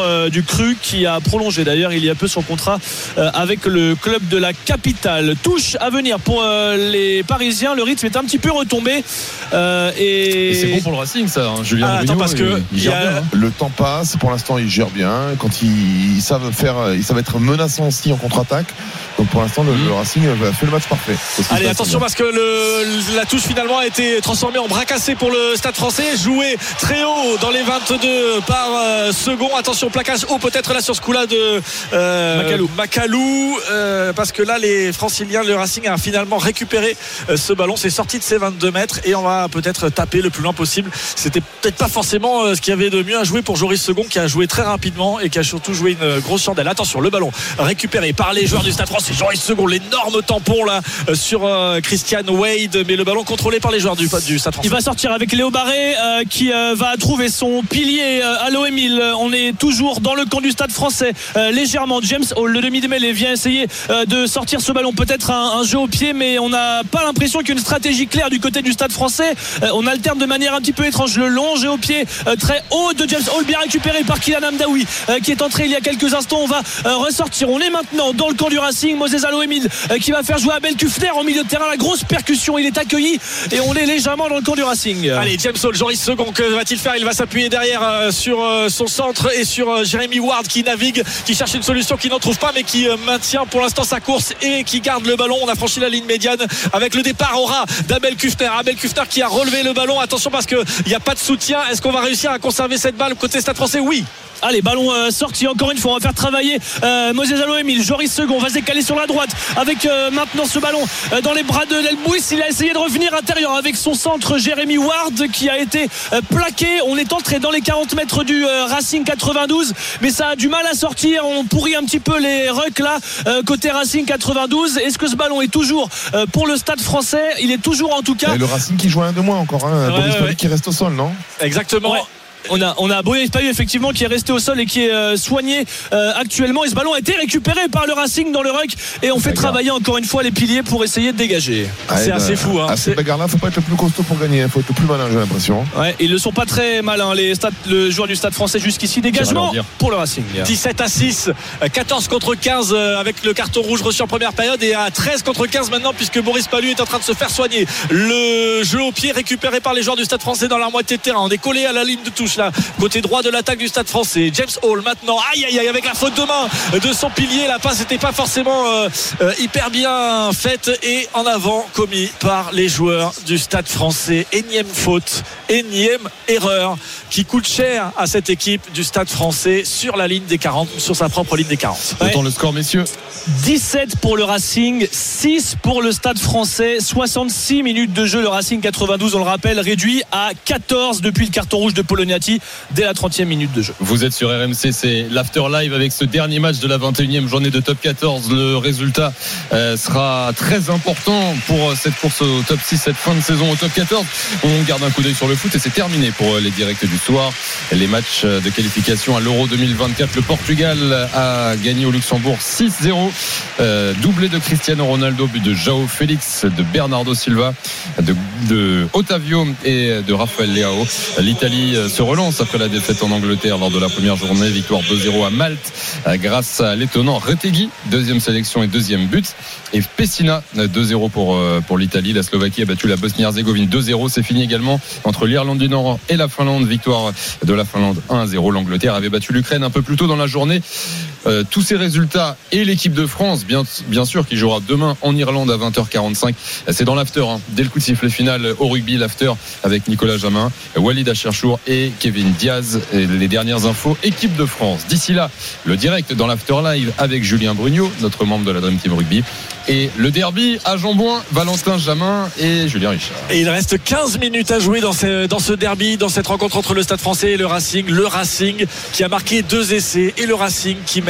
euh, du Cru qui a prolongé d'ailleurs il y a peu son contrat euh, avec le club de la capitale. Touche à venir pour euh, les Parisiens, le rythme est un petit peu retombé euh, et... et c'est bon pour le Racing ça, hein. Julien ah, Brugnot, attends, parce que il, il gère a... bien, hein. Le temps passe, pour l'instant ils gèrent bien, quand ils, ils savent faire, ils savent être menaçants aussi en contre-attaque, donc pour l'instant le, mmh. le Racing fait le match parfait. Allez attention parce que le, la touche finalement a été transformée en bras cassé pour le Stade Français, joué très haut dans les vingt-deux par euh, second. Attention, plaquage haut peut-être là sur ce coup là de euh, Macalou, Macalou euh, parce que là les Franciliens, le Racing a finalement récupéré euh, ce ballon, c'est sorti de ses vingt-deux mètres et on va peut-être taper le plus loin possible. C'était peut-être pas forcément euh, ce qu'il y avait de mieux à jouer pour Joris Second qui a joué très rapidement et qui a surtout joué une grosse chandelle. Attention, le ballon récupéré par les joueurs du Stade Français, Joris Second, l'énorme tampon là euh, sur euh, Christian Wade, mais le ballon contrôlé par les joueurs du, du Stade Français. Il va sortir avec Léo Barré euh, qui euh, va trouver son pilier euh, à l'O M I. On est toujours dans le camp du Stade Français euh, légèrement. James Hall, le demi-mêlée, vient essayer euh, de sortir ce ballon, peut-être un, un jeu au pied, mais on n'a pas l'impression qu'il y a une stratégie claire du côté du Stade Français. euh, on alterne de manière un petit peu étrange le long jeu au pied euh, très haut de James Hall, bien récupéré par Kylian Amdaoui euh, qui est entré il y a quelques instants. On va euh, ressortir, on est maintenant dans le camp du Racing. Moses Aloemil euh, qui va faire jouer Abel Kufner en milieu de terrain, la grosse percussion, il est accueilli et on est légèrement dans le camp du Racing. Allez, James Hall, Joris Second, que va-t-il faire? Il va s'appuyer derrière euh, sur euh, son centre et sur euh, Jeremy Ward qui navigue, qui cherche une solution, qui n'en trouve pas mais qui euh, maintient pour l'instant sa course et qui garde le ballon. On a franchi la ligne médiane avec le départ au ras d'Abel Kufner. Abel Kufner qui a relevé le ballon, attention parce qu'il n'y a pas de soutien. Est-ce qu'on va réussir à conserver cette balle côté Stade Français? Oui. Allez, ballon euh, sorti encore une fois, on va faire travailler euh, Moses Aloemil. Joris Second va se décaler sur la droite avec euh, maintenant ce ballon euh, dans les bras de El Bouis. Il a essayé de revenir intérieur avec son centre Jeremy Ward qui a été euh, plaqué. On est entré dans les quarante mètres du euh, Racing quatre-vingt-douze, mais ça a du mal à sortir. On pourrit un petit peu les rucks là euh, côté Racing quatre-vingt-douze. Est-ce que ce ballon est toujours euh, pour le Stade Français? Il est toujours en tout cas. Et le Racing qui joue un de moins encore, hein. Ouais, Boris ouais, ouais. qui reste au sol, non? Exactement. Ouais. On a, on a Boris Payet effectivement qui est resté au sol et qui est euh, soigné euh, actuellement, et ce ballon a été récupéré par le Racing dans le ruck et on fait bagarre. Travailler encore une fois les piliers pour essayer de dégager. Ah, c'est bah, assez fou hein. À ces bagarres-là, faut pas être le plus costaud pour gagner, faut être le plus malin, j'ai l'impression. Ouais, ils ne sont pas très malins les stades, le joueur du Stade Français jusqu'ici. Dégagement pour le Racing. dix-sept à six, quatorze contre quinze avec le carton rouge reçu en première période et à treize contre quinze maintenant puisque Boris Palu est en train de se faire soigner. Le jeu au pied récupéré par les joueurs du Stade Français dans leur moitié de terrain. On est collé à la ligne de touche là, côté droit de l'attaque du Stade Français. James Hall maintenant, aïe aïe aïe, avec la faute de main de son pilier, la passe n'était pas forcément euh, euh, hyper bien faite et en avant commis par les joueurs du Stade Français. Énième faute, énième erreur qui coûte cher à cette équipe du Stade Français sur la ligne des quarante, sur sa propre ligne des quarante. Autant ouais. Le score messieurs, dix-sept pour le Racing, six pour le Stade Français, soixante-six minutes de jeu. Le Racing quatre-vingt-douze, on le rappelle, réduit à quatorze depuis le carton rouge de Poloniati dès la trentième minute de jeu. Vous êtes sur R M C, c'est l'After Live avec ce dernier match de la vingt et unième journée de Top quatorze. Le résultat euh, sera très important pour cette course au Top six, cette fin de saison au Top quatorze. On garde un coup d'œil sur le foot et c'est terminé pour les directs du soir. Les matchs de qualification à l'Euro deux mille vingt-quatre. Le Portugal a gagné au Luxembourg six zéro. Euh, doublé de Cristiano Ronaldo, but de João Félix, de Bernardo Silva, de, de Otavio et de Rafael Leao. L'Italie se relance après la défaite en Angleterre lors de la première journée. Victoire deux zéro à Malte grâce à l'étonnant Retegui, deuxième sélection et deuxième but. Et Pessina, deux zéro pour, pour l'Italie. La Slovaquie a battu la Bosnie-Herzégovine deux zéro. C'est fini également entre l'Irlande du Nord et la Finlande. Victoire de la Finlande un à zéro. L'Angleterre avait battu l'Ukraine un peu plus tôt dans la journée. Euh, tous ces résultats et l'équipe de France, bien, bien sûr, qui jouera demain en Irlande à vingt heures quarante-cinq. C'est dans l'after, hein. Dès le coup de sifflet final au rugby, l'after avec Nicolas Jamin, Walid Acharchour et Kevin Diaz. Et les dernières infos, équipe de France. D'ici là, le direct dans l'after live avec Julien Brugnot, notre membre de la Dream Team Rugby. Et le derby à Jambouin, Valentin Jamin et Julien Richard. Et il reste quinze minutes à jouer dans ce, dans ce derby, dans cette rencontre entre le Stade Français et le Racing. Le Racing qui a marqué deux essais et le Racing qui mène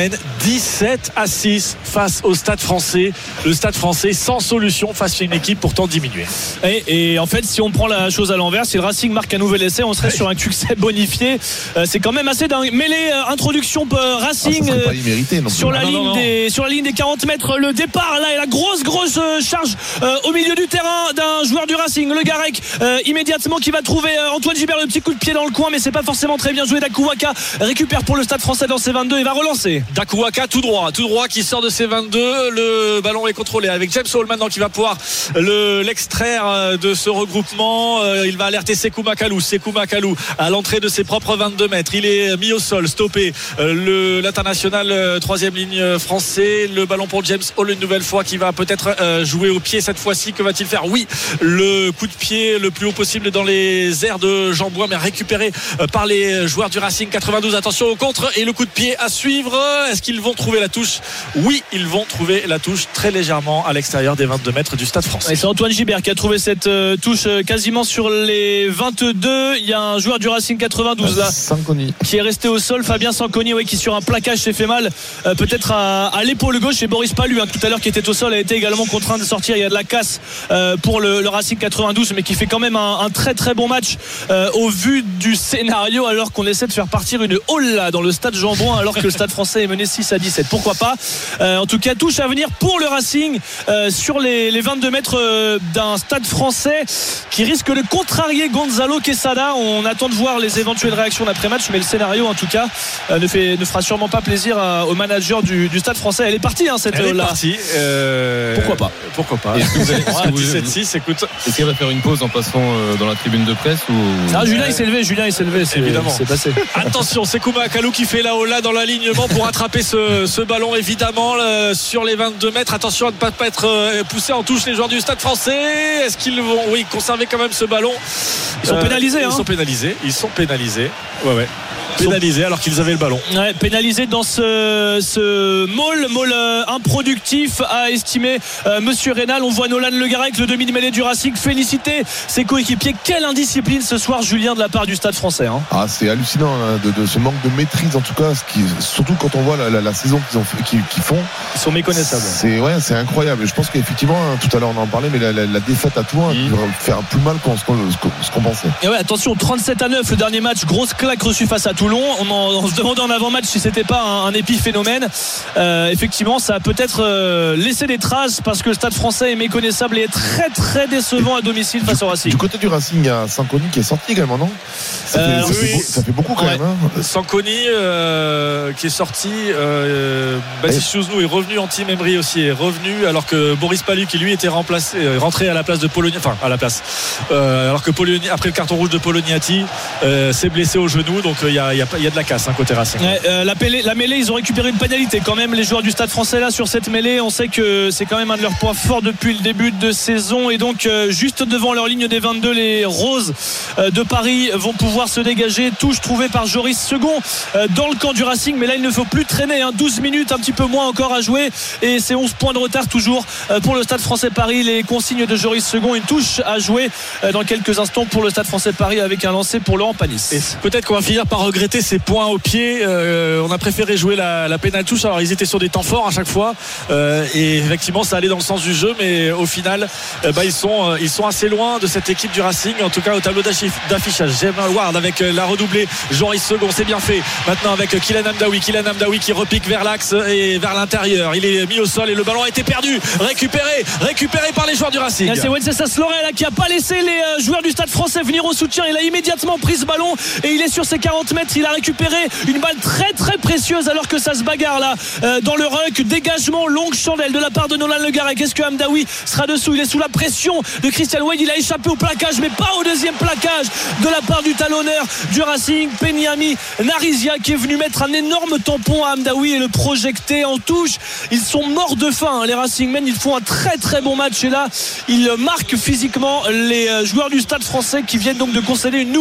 mène dix-sept à six face au Stade Français. Le Stade Français sans solution face à une équipe pourtant diminuée. Et, et en fait, si on prend la chose à l'envers, si le Racing marque un nouvel essai, on serait sur un succès bonifié. Euh, c'est quand même assez dingue. Mêlée, euh, introduction euh, Racing ah, pas immérité, non sur, la ah, ligne non, non, non. Des, sur la ligne des quarante mètres. Le départ là et la grosse grosse charge euh, au milieu du terrain d'un joueur du Racing, le Garec, euh, immédiatement qui va trouver euh, Antoine Gibert, le petit coup de pied dans le coin, mais c'est pas forcément très bien joué. Dakuwaka récupère pour le Stade Français dans ses vingt-deux et va relancer. Dakuwaka tout droit, tout droit qui sort de ses vingt-deux. Le ballon est contrôlé avec James Hall maintenant qui va pouvoir le, l'extraire de ce regroupement. Il va alerter Sekou Makalou. Sekou Makalou à l'entrée de ses propres vingt-deux mètres. Il est mis au sol, stoppé. Le, l'international troisième ligne français. Le ballon pour James Hall une nouvelle fois qui va peut-être jouer au pied cette fois-ci. Que va-t-il faire? Oui, le coup de pied le plus haut possible dans les airs de Jean Bouin, mais récupéré par les joueurs du Racing quatre-vingt-douze. Attention au contre et le coup de pied à suivre. Est-ce qu'ils vont trouver la touche? Oui, ils vont trouver la touche très légèrement à l'extérieur des vingt-deux mètres du Stade Français. Et c'est Antoine Gibert qui a trouvé cette euh, touche euh, quasiment sur les vingt-deux. Il y a un joueur du Racing quatre-vingt-douze là Sanconi qui est resté au sol, Fabien Sanconi, oui, qui sur un plaquage s'est fait mal euh, peut-être à, à l'épaule gauche. Et Boris Palu hein, tout à l'heure qui était au sol a été également contraint de sortir. Il y a de la casse euh, pour le, le Racing quatre-vingt-douze, mais qui fait quand même un, un très très bon match euh, au vu du scénario, alors qu'on essaie de faire partir une hall là dans le stade Jean Bouin alors que le Stade Français est mené six à dix-sept. Pourquoi pas. euh, en tout cas, touche à venir pour le Racing euh, sur les, les vingt-deux mètres euh, d'un Stade Français qui risque de contrarier Gonzalo Quesada. On attend de voir les éventuelles réactions d'après-match, mais le scénario en tout cas euh, ne, fait, ne fera sûrement pas plaisir à, au manager du, du Stade Français. Elle est partie hein, cette Elle est là. partie euh... Pourquoi pas. Pourquoi pas. Est-ce que vous allez- est-ce que vous- dix-sept six, écoute. Est-ce qu'elle va faire une pause en passant euh, dans la tribune de presse ou... Ah, Julien il s'est levé, Julien il s'est levé, c'est, Évidemment. c'est passé. Attention, c'est Kouma Kalou qui fait là-haut là dans l'alignement pour attraper ce, ce ballon évidemment là, sur les vingt-deux mètres. Attention à ne pas, pas être euh, poussé en touche les joueurs du Stade Français. Est-ce qu'ils vont oui conserver quand même ce ballon? Ils sont Euh, pénalisés Ils hein. sont pénalisés. Ils sont pénalisés. Ouais ouais. Pénalisés alors qu'ils avaient le ballon. Ouais, pénalisé dans ce, ce maul, maul euh, improductif a estimé euh, Monsieur Rénal. On voit Nolan Le Garec, le demi de mêlée du Racing, féliciter ses coéquipiers. Quelle indiscipline ce soir, Julien, de la part du Stade Français hein. Ah, c'est hallucinant hein, de, de ce manque de maîtrise en tout cas, ce qui, surtout quand on voit la, la, la saison qu'ils, ont fait, qu'ils, qu'ils font. Ils sont méconnaissables. C'est, ouais, c'est incroyable. Et je pense qu'effectivement, hein, tout à l'heure on en parlait, mais la, la, la défaite à Toulon Mmh. va faire plus mal qu'on, ce, qu'on, ce qu'on pensait. Et ouais, attention, trente-sept à neuf le dernier match, grosse claque reçue face à Toulon. On, en, on se demandait en avant-match si c'était pas un, un épiphénomène. Euh, effectivement, ça a peut-être euh, laissé des traces parce que le Stade Français est méconnaissable et est très très décevant à domicile face au Racing. Du côté du Racing, il y a Sanconi qui est sorti également, non? Ça, Euh, fait, ça, oui, fait, beau- ça fait beaucoup quand ouais. même. Hein. Sanconi euh, qui est sorti, euh, Baptiste Chouznou est revenu, Antim Emery aussi est revenu, alors que Boris Palu qui lui était remplacé, euh, rentré à la place de Poloniati, enfin à la place, euh, alors que Poloni, après le carton rouge de Poloniati, euh, s'est blessé au genou, donc il euh, y, a, y, a, y a de la casse hein, côté Racing. Ouais, euh, la, mêlée, la mêlée, ils ont récupéré une pénalité quand même, les joueurs du Stade Français là sur cette mêlée. On sait que c'est quand même un de leurs points forts depuis le début de saison, et donc euh, juste devant leur ligne des vingt-deux, les Roses euh, de Paris vont pouvoir se dégager. Touche trouvée par Joris Second euh, dans le camp du Racing, mais là il ne faut plus traîner hein. douze minutes, un petit peu moins encore à jouer, et c'est onze points de retard toujours euh, pour le Stade Français Paris. Les consignes de Joris Second, une touche à jouer euh, dans quelques instants pour le Stade Français Paris avec un lancer pour Laurent Panis. Et peut-être qu'on va finir par regretter ces points au pied. Euh, on a préféré jouer la, la pénal touche. Alors ils étaient sur des temps forts à chaque fois, euh, et effectivement ça allait dans le sens du jeu, mais au final euh, bah, ils, sont, euh, ils sont assez loin de cette équipe du Racing, en tout cas au tableau d'affichage. Jamal Ward avec euh, la redoublée Joris Second, c'est bien fait. Maintenant avec euh, Kylian Amdaoui, Kylian Amdaoui qui repique vers l'axe et vers l'intérieur. Il est mis au sol et le ballon a été perdu, récupéré récupéré par les joueurs du Racing. C'est Wenceslas Lorel qui a pas laissé les joueurs du Stade Français venir au soutien. Il a immédiatement pris ce ballon et il est sur ses quarante mètres. Il a récupéré une balle très très précieuse alors que ça se bagarre là euh, dans le ruck. Dégagement, longue chandelle de la part de Nolan Le Garec. Est-ce que Amdaoui sera dessous? Il est sous la pression de Christian Wade. Il a échappé au plaquage, mais pas au deuxième plaquage de la part du talonneur du Racing, Penyami Narizia, qui est venu mettre un énorme tampon à Amdaoui et le projeter en touche. Ils sont morts de faim hein, les Racingmen. Ils font un très très bon match et là ils marquent physiquement les joueurs du Stade Français qui viennent donc de concéder une nouvelle touche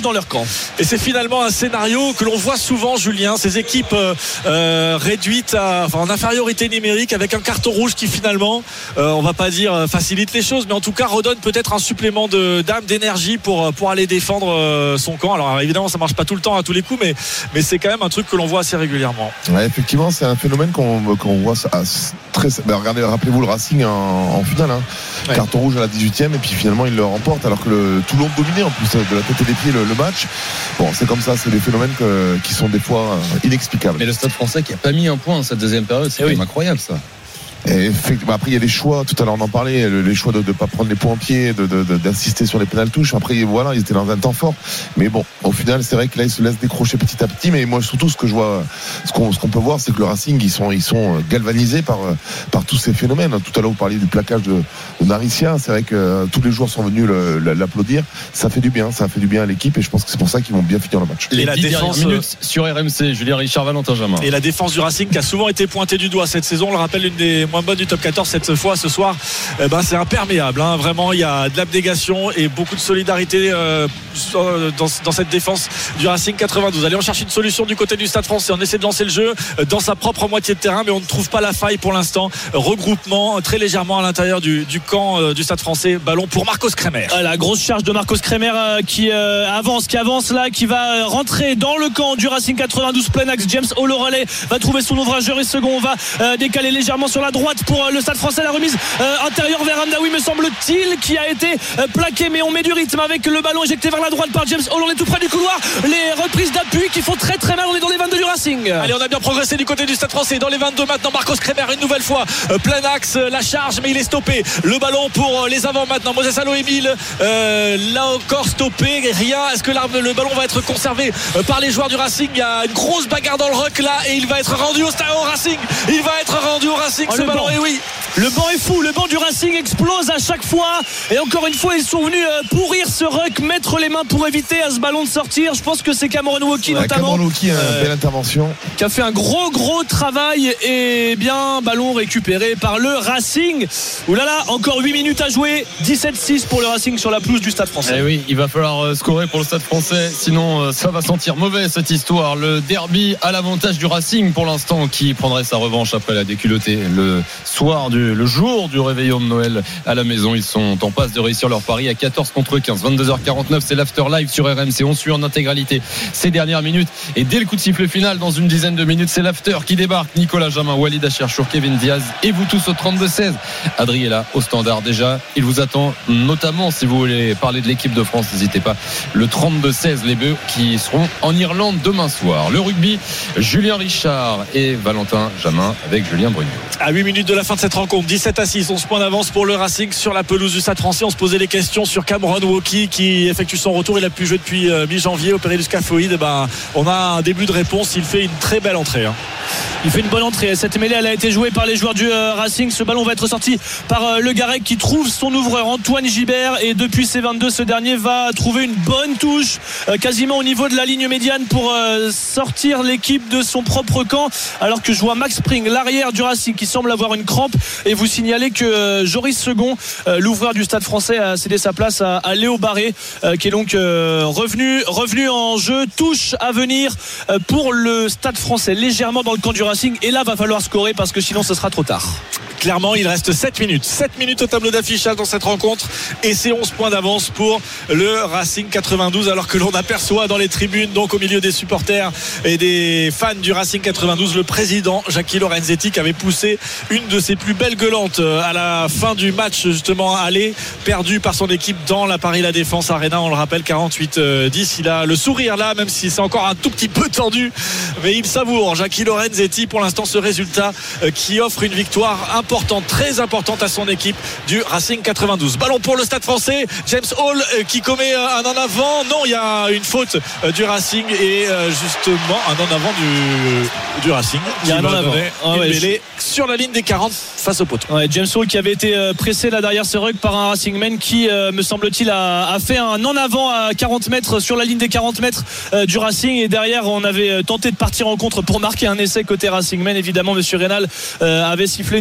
dans leur camp. Et c'est finalement un scénario que l'on voit souvent, Julien, ces équipes euh, euh, réduites à, enfin, en infériorité numérique avec un carton rouge qui finalement, euh, on va pas dire euh, facilite les choses, mais en tout cas redonne peut-être un supplément de, d'âme, d'énergie pour, pour aller défendre euh, son camp. Alors évidemment ça marche pas tout le temps à tous les coups, mais, mais c'est quand même un truc que l'on voit assez régulièrement. Ouais, effectivement, c'est un phénomène qu'on, qu'on voit à, très. Ben, regardez, rappelez-vous le Racing en, en finale, hein. Ouais. Carton rouge à la dix-huitième et puis finalement il le remporte alors que le, Toulon dominait en plus de la tête et des pieds le, le match. Bon, c'est comme ça, c'est des phénomènes que, qui sont des fois inexplicables. Mais le Stade Français qui a pas mis un point dans cette deuxième période, c'est quand même incroyable ça. Et après il y a des choix, tout à l'heure on en parlait, les choix de ne pas prendre les points en pied, de, de, de, d'insister sur les pénales touches. Après voilà, ils étaient dans un temps fort, mais bon, au final c'est vrai que là ils se laissent décrocher petit à petit. Mais moi surtout ce que je vois, ce qu'on, ce qu'on peut voir, c'est que le Racing ils sont, ils sont galvanisés par, par tous ces phénomènes. Tout à l'heure vous parliez du plaquage de, de Naricia, c'est vrai que tous les joueurs sont venus le, le, l'applaudir. Ça fait du bien, ça fait du bien à l'équipe et je pense que c'est pour ça qu'ils vont bien finir le match. Les et la défense minutes sur R M C, Julien Richard, Valentin Jamin. Et la défense du Racing qui a souvent été pointée du doigt cette saison, on le rappelle, une des moins bonnes du top quatorze cette fois ce soir. Eh ben, c'est imperméable, hein. Vraiment il y a de l'abnégation et beaucoup de solidarité euh, dans, dans cette défense du Racing quatre-vingt-douze. Allez, on cherche une solution du côté du Stade Français, on essaie de lancer le jeu dans sa propre moitié de terrain, mais on ne trouve pas la faille pour l'instant. Regroupement très légèrement à l'intérieur du, du camp euh, du Stade Français. Ballon pour Marcos Kremer. La grosse charge de Marcos Kremer euh, qui euh, avance qui avance là, qui va rentrer dans le camp du Racing quatre-vingt-douze plein axe. James O'Loreley va trouver son ouvrageur et second. On va euh, décaler légèrement sur la droite pour euh, le Stade Français. La remise euh, intérieure vers Hamdaoui me semble-t-il, qui a été euh, plaqué, mais on met du rythme avec le ballon éjecté vers la droite par James O'Loreley tout près du couloir. Les reprises d'appui qui font très très mal. On est dans les vingt-deux du Racing. Allez, on a bien progressé du côté du Stade Français. Dans les vingt-deux maintenant, Marcos Kremer une nouvelle fois euh, plein axe, euh, la charge, mais il est stoppé. Le ballon pour euh, les avants maintenant. Moses Alo-Emile euh, là encore stoppé, rien. Est-ce que là, le ballon va être conservé euh, par les joueurs du Racing? Il y a une grosse bagarre dans le ruck là et il va être rendu au, au Racing. Il va être rendu au Racing oh, ce ballon. Et oui, le banc est fou, le banc du Racing explose à chaque fois et encore une fois ils sont venus pourrir ce ruck, mettre les mains pour éviter à ce ballon de sortir. Je pense que c'est Cameron Woki ouais, notamment Cameron Woki, euh, belle intervention, qui a fait un gros gros travail et bien ballon récupéré par le Racing. Oulala, encore huit minutes à jouer, dix-sept six pour le Racing sur la pelouse du Stade Français. Eh oui, il va falloir scorer pour le Stade Français, sinon ça va sentir mauvais cette histoire. Le derby à l'avantage du Racing pour l'instant, qui prendrait sa revanche après la déculottée le soir du le jour du réveillon de Noël à la maison. Ils sont en passe de réussir leur pari à quatorze contre quinze. vingt-deux heures quarante-neuf, c'est l'after live sur R M C. On suit en intégralité ces dernières minutes et dès le coup de sifflet final dans une dizaine de minutes, c'est l'after qui débarque. Nicolas Jamin, Walid Acharchour, Kevin Diaz et vous tous au trente-deux seize. Adrien est là au standard déjà. Il vous attend notamment si vous voulez parler de l'équipe de France, n'hésitez pas. Le trente-deux seize, les Bleus qui seront en Irlande demain soir. Le rugby, Julien Richard et Valentin Jamin avec Julien Brugno. À huit minutes de la fin de cette rencontre, dix-sept à six, onze points d'avance pour le Racing sur la pelouse du Stade Français. On se posait des questions sur Cameron Woki qui effectue son retour. Il a pu jouer depuis euh, mi-janvier opéré du scaphoïde. Ben, on a un début de réponse. Il fait une très belle entrée, hein. Il fait une bonne entrée. Cette mêlée, elle a été jouée par les joueurs du euh, Racing. Ce ballon va être sorti par euh, Le Garec qui trouve son ouvreur Antoine Gibert, et depuis ses vingt-deux, ce dernier va trouver une bonne touche euh, quasiment au niveau de la ligne médiane pour euh, sortir l'équipe de son propre camp, alors que je vois Max Spring, l'arrière du Racing, qui semble avoir une crampe. Et vous signalez que euh, Joris Second, euh, l'ouvreur du Stade Français, a cédé sa place à, à Léo Barré, euh, qui est donc euh, revenu, revenu en jeu. Touche à venir euh, pour le Stade Français, légèrement dans le camp du Racing, et là va falloir scorer parce que sinon ce sera trop tard. Clairement, il reste sept minutes. sept minutes au tableau d'affichage dans cette rencontre et c'est onze points d'avance pour le Racing quatre-vingt-douze, alors que l'on aperçoit dans les tribunes, donc au milieu des supporters et des fans du Racing quatre-vingt-douze, le président Jackie Lorenzetti qui avait poussé une de ses plus belles gueulantes à la fin du match, justement aller perdu par son équipe dans la Paris La Défense Arena. On le rappelle, quarante-huit dix. Il a le sourire là, même si c'est encore un tout petit peu tendu, mais il savoure Jackie Lorenzetti pour l'instant ce résultat qui offre une victoire importante, très importante à son équipe du Racing quatre-vingt-douze. Ballon pour le Stade Français, James Hall qui commet un en avant. Non, il y a une faute du Racing et justement un en avant du, du Racing. Il y a un en avant ah ouais, je... sur la ligne des quarante face au poteau. Ouais, James Hall qui avait été pressé là derrière ce ruck par un Racingman qui, euh, me semble-t-il, a, a fait un en avant à quarante mètres sur la ligne des quarante mètres euh, du Racing, et derrière on avait tenté de partir en contre pour marquer un essai côté Racingman. Évidemment, monsieur Rénal euh, avait sifflé une nouvelle mêlée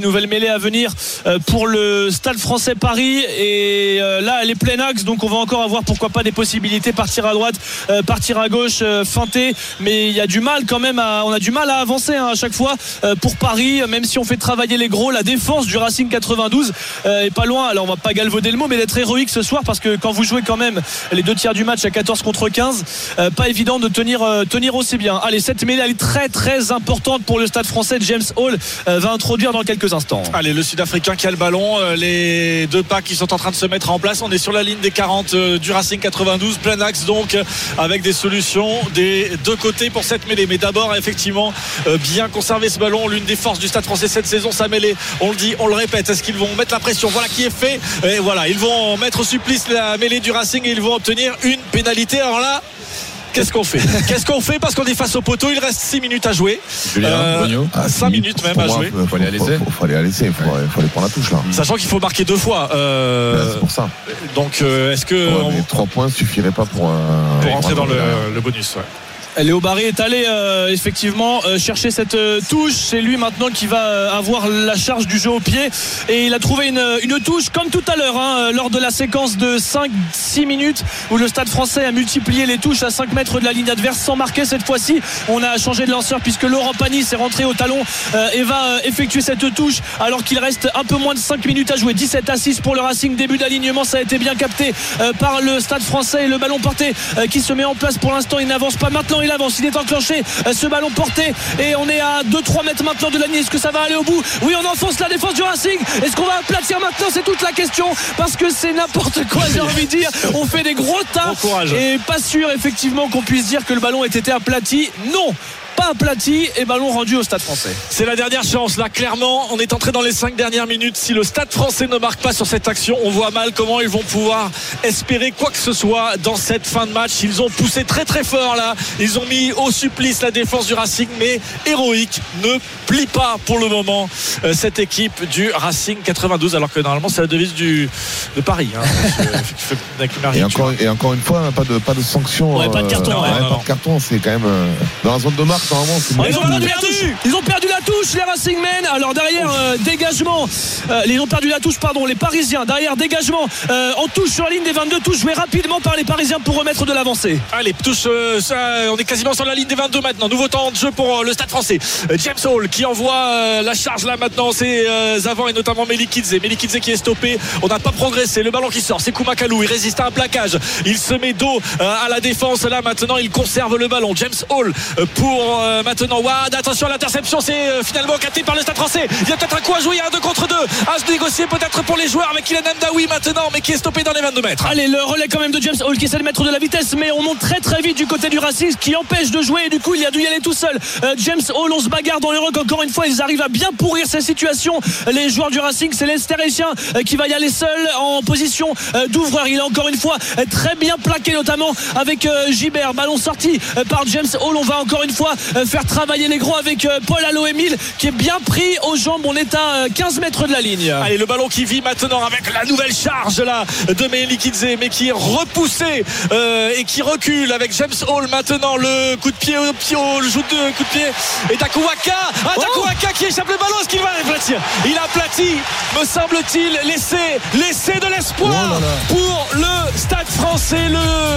mêlée à venir pour le Stade Français Paris, et là elle est pleine axe, donc on va encore avoir pourquoi pas des possibilités, partir à droite, partir à gauche, feinter, mais il y a du mal quand même à, on a du mal à avancer hein, à chaque fois pour Paris, même si on fait travailler les gros. La défense du Racing quatre-vingt-douze est pas loin, alors on va pas galvauder le mot, mais d'être héroïque ce soir, parce que quand vous jouez quand même les deux tiers du match à quatorze contre quinze, pas évident de tenir, tenir aussi bien. Allez, cette mêlée elle est très très importante pour le Stade Français. James Hall va introduire dans quelques instants. Allez, le Sud-Africain qui a le ballon, les deux packs qui sont en train de se mettre en place. On est sur la ligne des quarante du Racing quatre-vingt-douze, plein axe donc, avec des solutions des deux côtés pour cette mêlée. Mais d'abord effectivement bien conserver ce ballon, l'une des forces du Stade Français cette saison, sa mêlée, on le dit, on le répète. Est-ce qu'ils vont mettre la pression? Voilà qui est fait, et voilà, ils vont mettre au supplice la mêlée du Racing et ils vont obtenir une pénalité. Alors là, qu'est-ce qu'on fait Qu'est-ce qu'on fait Parce qu'on est face au poteau, il reste six minutes à jouer. Euh, ah, cinq minutes même à jouer. Il faut aller à l'essai. Il faut aller à l'essai, il faut, ouais. faut aller prendre la touche là. Sachant qu'il faut marquer deux fois. Euh, ouais, c'est pour ça. Donc euh, est-ce que ouais, on... les trois points suffiraient pas pour, euh, pour rentrer dans le, le bonus? Ouais. Léo Barré est allé euh, effectivement euh, chercher cette euh, touche. C'est lui maintenant qui va euh, avoir la charge du jeu au pied, et il a trouvé une, une touche comme tout à l'heure hein, lors de la séquence de cinq six minutes où le Stade Français a multiplié les touches à cinq mètres de la ligne adverse sans marquer. Cette fois-ci on a changé de lanceur, puisque Laurent Pagny s'est rentré au talon euh, et va euh, effectuer cette touche alors qu'il reste un peu moins de cinq minutes à jouer. Dix-sept à six pour le Racing. Début d'alignement, ça a été bien capté euh, par le Stade Français, et le ballon porté euh, qui se met en place. Pour l'instant il n'avance pas, maintenant il avance, il est enclenché, ce ballon porté, et on est à deux trois mètres maintenant de la ligne. Est-ce que ça va aller au bout? Oui, on enfonce la défense du Racing. Est-ce qu'on va aplatir maintenant? C'est toute la question, parce que c'est n'importe quoi, j'ai envie de dire. On fait des gros tas, et pas sûr effectivement qu'on puisse dire que le ballon ait été aplati. Non, pas aplati, et ballon rendu au Stade Français. C'est la dernière chance là, clairement. On est entré dans les cinq dernières minutes. Si le Stade Français ne marque pas sur cette action, on voit mal comment ils vont pouvoir espérer quoi que ce soit dans cette fin de match. Ils ont poussé très très fort là, ils ont mis au supplice la défense du Racing, mais héroïque ne plie pas pour le moment euh, cette équipe du Racing quatre-vingt-douze, alors que normalement c'est la devise du, de Paris hein, et, encore, et encore une fois, pas de, pas de sanction, ouais, pas de carton, euh, ouais, ouais, non, pas non. de carton, c'est quand même euh, dans la zone de marque normalement c'est ils, ont perdu la touche. ils ont perdu la touche les Racingmen. Alors derrière euh, dégagement euh, ils ont perdu la touche, pardon, les Parisiens. Derrière dégagement euh, en touche sur la ligne des vingt-deux, touche jouée rapidement par les Parisiens pour remettre de l'avancée. Allez, touche, euh, ça, on est quasiment sur la ligne des vingt-deux maintenant. Nouveau temps de jeu pour euh, le Stade Français. euh, James Hall qui envoie euh, la charge là maintenant, c'est euh, Zavant, et notamment Melikidze Melikidze qui est stoppé. On n'a pas progressé, le ballon qui sort, c'est Koumakalou, il résiste à un plaquage, il se met dos euh, à la défense là maintenant, il conserve le ballon. James Hall euh, pour euh, maintenant Wad, attention à l'interception, c'est euh, finalement capté par le Stade Français. Il y a peut-être un coup à jouer, il y a un deux contre deux à se négocier peut-être pour les joueurs avec Kylian Mdaoui maintenant, mais qui est stoppé dans les vingt-deux mètres. Allez, le relais quand même de James Hall qui essaie de mettre de la vitesse, mais on monte très très vite du côté du Racing, ce qui empêche de jouer, et du coup il a dû y aller tout seul. euh, James Hall, on se bagarre dans les rucks, encore une fois ils arrivent à bien pourrir ces situations, les joueurs du Racing. C'est l'Estérésien euh, qui va y aller seul en position euh, d'ouvreur. Il est encore une fois euh, très bien plaqué, notamment avec euh, Gibert. Ballon sorti euh, par James Hall. On va encore une fois euh, faire travailler les gros avec euh, Paul Allo-Émile qui est bien pris aux jambes. On est à euh, quinze mètres de la ligne. Allez, le ballon qui vit maintenant avec la nouvelle charge là de Melikidze, mais qui est repoussé euh, et qui recule avec James Hall maintenant. Le coup de pied au pied, le joue de coup de pied, et Dakuwaka, ah, Dakuwaka qui échappe le ballon. Est-ce qu'il va aplatir? Il a aplati, me semble-t-il. L'essai, l'essai de l'espoir oh là là. Pour le Stade Français.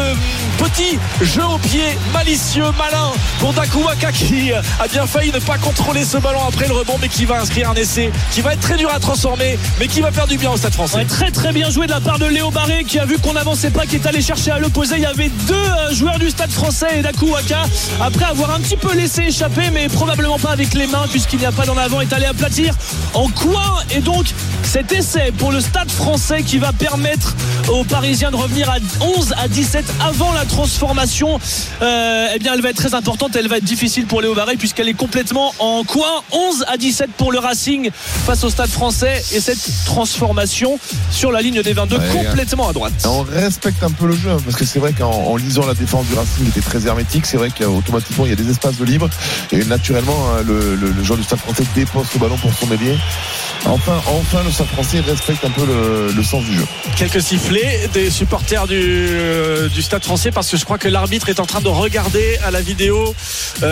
Le petit jeu au pied malicieux, malin pour Dakuwaka qui a bien failli ne pas contrôler ce ballon après le rebond, mais qui va inscrire un essai qui va être très dur à transformer, mais qui va faire du bien au Stade Français. Ouais, très très bien joué de la part de Léo Barré, qui a vu qu'on n'avançait pas, qui est allé chercher à l'opposé. Il y avait deux euh, joueurs du Stade Français et Dakuwaka, après avoir un petit peu laissé échapper, mais probablement pas avec les mains, puisqu'il n'y a pas d'en avant, est allé aplatir en coin. Et donc cet essai pour le Stade Français qui va permettre aux Parisiens de revenir à onze à dix-sept avant la transformation. euh, eh bien elle va être très importante, elle va être difficile pour Léo Barré, puisqu'elle est complètement en coin. Onze à dix-sept pour le Racing face au Stade Français, et cette transformation sur la ligne des vingt-deux, ouais, complètement à droite. On respecte un peu le jeu, parce que c'est vrai qu'en en lisant la défense du Racing était très hermétique. C'est vrai qu'automatiquement il y a des espaces de libre, et naturellement le, le, le joueur du Stade Français dépose ce ballon pour son ailier. Enfin, enfin le Stade Français respecte un peu le, le sens du jeu. Quelques sifflets des supporters du, euh, du Stade Français, parce que je crois que l'arbitre est en train de regarder à la vidéo euh,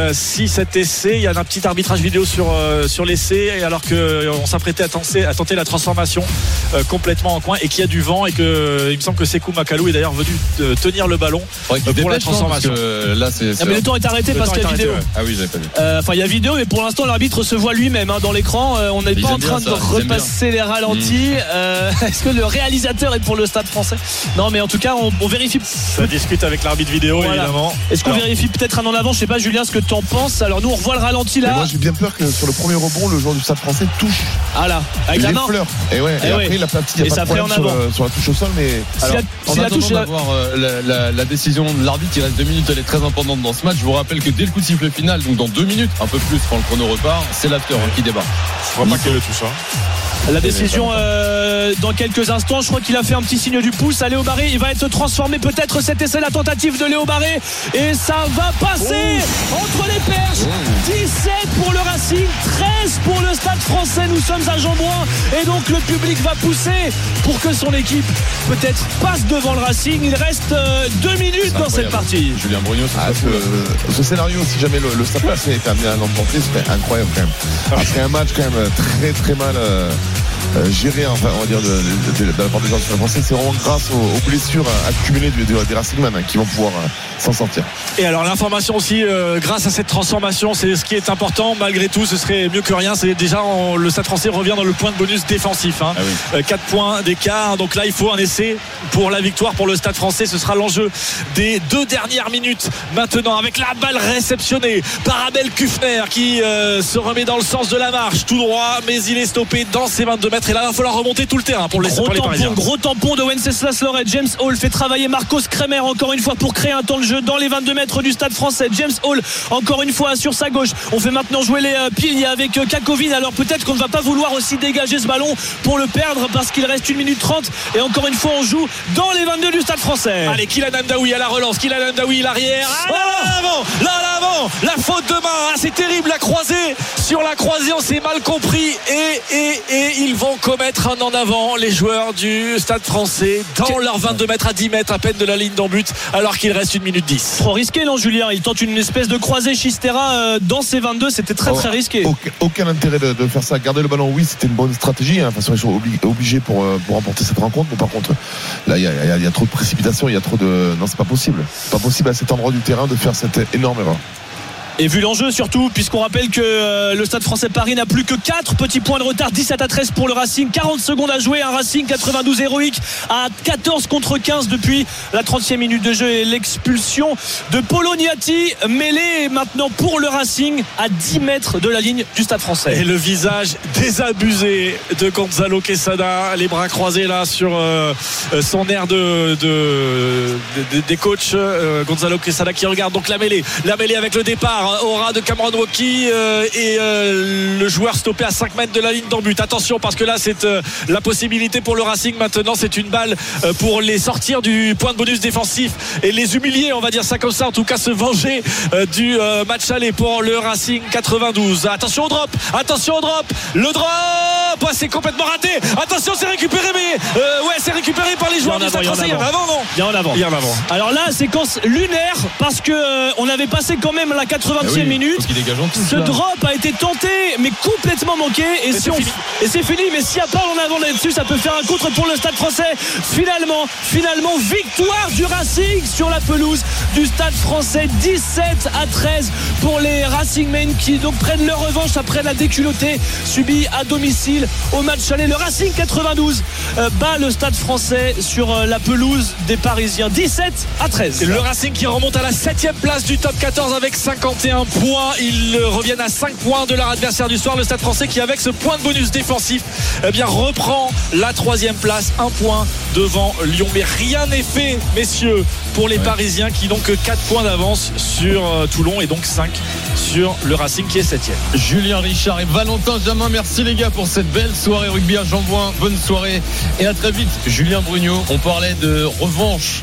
euh, si cet essai, il y a un petit arbitrage vidéo sur, euh, sur l'essai, et alors qu'on euh, s'apprêtait à tenter, à tenter la transformation euh, complètement en coin et qu'il y a du vent et que euh, il me semble que Sekou Makalou est d'ailleurs venu euh, tenir le ballon euh, pour dépêche, la transformation. Non, parce que là, c'est, c'est ah, mais le temps est arrêté le parce qu'il y a arrêté, vidéo. ouais. Ah oui, j'avais pas vu. Enfin, euh, il y a vidéo, mais pour l'instant, l'arbitre se voit lui-même hein, dans l'écran. Euh, on n'est pas en train de repasser les ralentis. Mmh. Euh, est-ce que le réalisateur est pour le Stade Français? Non, mais en tout cas, on, on vérifie. Ça discute avec l'arbitre vidéo, voilà. Évidemment. Est-ce qu'on Alors, vérifie peut-être un en avant? Je sais pas, Julien, ce que tu en penses. Alors, nous, on revoit le ralenti là. Mais moi, j'ai bien peur que sur le premier rebond, le joueur du Stade Français touche. Ah là, avec la main. Fleurs. Et ouais. Et, et après, ouais. il a pas, il y a et pas ça de problème sur, euh, sur la touche au sol, mais. Alors, si en la, attendant touche, d'avoir euh, la, la, la décision de l'arbitre, il reste deux minutes, elle est très importante dans ce match. Je vous rappelle que dès le coup de sifflet final, donc dans deux minutes, un peu plus quand le chrono repart, c'est l'after hein, qui débat. Je vois pas qu'elle le touche. Hein. La décision euh, dans quelques instants. Je crois qu'il a fait un petit signe du pouce à Léo Barré. Il va être transformé peut-être cet essai, la tentative de Léo Barré, et ça va passer oh. entre les perches. oh. dix-sept pour le Racing, treize pour le Stade Français. Nous sommes à Jean-Bouin et donc le public va pousser pour que son équipe peut-être passe devant le Racing. Il reste euh, deux minutes dans cette partie. Julien Brugno, ah, ce, ce scénario, si jamais le, le Stade Français était amené à l'emporter, c'était incroyable quand même. Après un match quand même très très mal euh, euh, géré, enfin on va dire de, de, de, de la part des gens du Stade Français, c'est vraiment grâce aux, aux blessures accumulées du, du, des Racingman hein, qui vont pouvoir euh, s'en sortir. Et alors l'information aussi, euh, grâce à cette transformation, c'est ce qui est important. Malgré tout, ce serait mieux que rien. C'est déjà on, le Stade Français revient dans le point de bonus défensif. Hein. Ah oui. euh, quatre points d'écart. Donc là, il faut un essai pour la victoire pour le Stade Français. Ce sera l'enjeu des deux dernières minutes. Maintenant, avec la balle réceptionnée par Abel Kufner qui euh, se remet dans le sens de la marche tout droit, mais il est stoppé dans ses vingt-deux mètres. Et là, il va falloir remonter tout le terrain pour les, gros pour les tampon, Parisiens. Gros tampon de Wenceslas Loret. James Hall fait travailler Marcos Kremer encore une fois pour créer un temps de jeu dans les vingt-deux mètres du Stade Français. James Hall encore une fois sur sa gauche. On fait maintenant jouer les euh, piliers avec euh, Kakovin. Alors peut-être qu'on ne va pas vouloir aussi dégager ce ballon pour le perdre parce qu'il reste une minute trente et encore une fois on joue dans les vingt-deux du Stade Français. Allez, Kylian Hamdaoui à la relance. Kylian Hamdaoui l'arrière. Ah, là, là, l'avant, là l'avant. La faute de main. Ah, c'est terrible la croisée. Sur la croisée on s'est mal compris et, et, et ils vont commettre un en avant les joueurs du Stade Français dans leurs vingt-deux mètres à dix mètres à peine de la ligne d'en but alors qu'il reste une minute dix. Trop risqué non Julien? Il tente une espèce de croisée Chistera euh, dans ses vingt-deux. C'était très oh, très risqué. Aucun, aucun intérêt de, de faire ça. Garder le ballon, oui, c'était une bonne stratégie. Hein. De toute façon, ils sont obli- obligés pour, pour remporter cette rencontre. Mais par contre, là, il y, y, y a trop de précipitation. Il y a trop de. Non, c'est pas possible. C'est pas possible à cet endroit du terrain de faire cette énorme erreur. Et vu l'enjeu surtout, puisqu'on rappelle que euh, le Stade Français Paris n'a plus que quatre petits points de retard, dix-sept à treize pour le Racing, quarante secondes à jouer, un Racing quatre-vingt-douze héroïque à quatorze contre quinze depuis la trentième minute de jeu et l'expulsion de Poloniati, mêlé maintenant pour le Racing à dix mètres de la ligne du Stade Français. Et le visage désabusé de Gonzalo Quesada, les bras croisés là sur euh, son air de, de, de, de des coachs, euh, Gonzalo Quesada qui regarde donc la mêlée, la mêlée avec le départ au ras de Cameron Wauquiez euh, et euh, le joueur stoppé à cinq mètres de la ligne d'en but. Attention parce que là c'est euh, la possibilité pour le Racing maintenant, c'est une balle euh, pour les sortir du point de bonus défensif et les humilier, on va dire ça comme ça, en tout cas se venger euh, du euh, match aller pour le Racing quatre-vingt-douze. Attention au drop, attention au drop, le drop ouais, c'est complètement raté, attention c'est récupéré mais euh, ouais c'est récupéré par les joueurs du Stade Français. Il y en a avant non Il y en a avant. Il y en a avant. Alors là séquence lunaire parce que euh, on avait passé quand même la quatre-vingtième ah oui, minute. Ce drop a été tenté mais complètement manqué et, si on... et c'est fini. Mais s'il n'y a pas en avant là-dessus, ça peut faire un contre pour le Stade Français. Finalement, finalement victoire du Racing sur la pelouse du Stade Français, dix-sept à treize pour les Racingmen qui donc prennent leur revanche après la déculottée subie à domicile au match aller. Le Racing quatre-vingt-douze euh, bat le Stade Français sur euh, la pelouse des Parisiens, dix-sept à treize. Et le Racing qui remonte à la septième place du top quatorze avec cinquante et un points. Ils reviennent à cinq points de leur adversaire du soir, le Stade Français qui avec ce point de bonus défensif eh bien, reprend la troisième place, un point devant Lyon. Mais rien n'est fait messieurs pour les ouais. Parisiens qui n'ont que quatre points d'avance sur euh, Toulon et donc cinq sur le Racing qui est septième. Julien Richard et Valentin Jamin, merci les gars pour cette belle soirée rugby à Jean-Bouin. Bonne soirée et à très vite. Julien Brugno, on parlait de revanche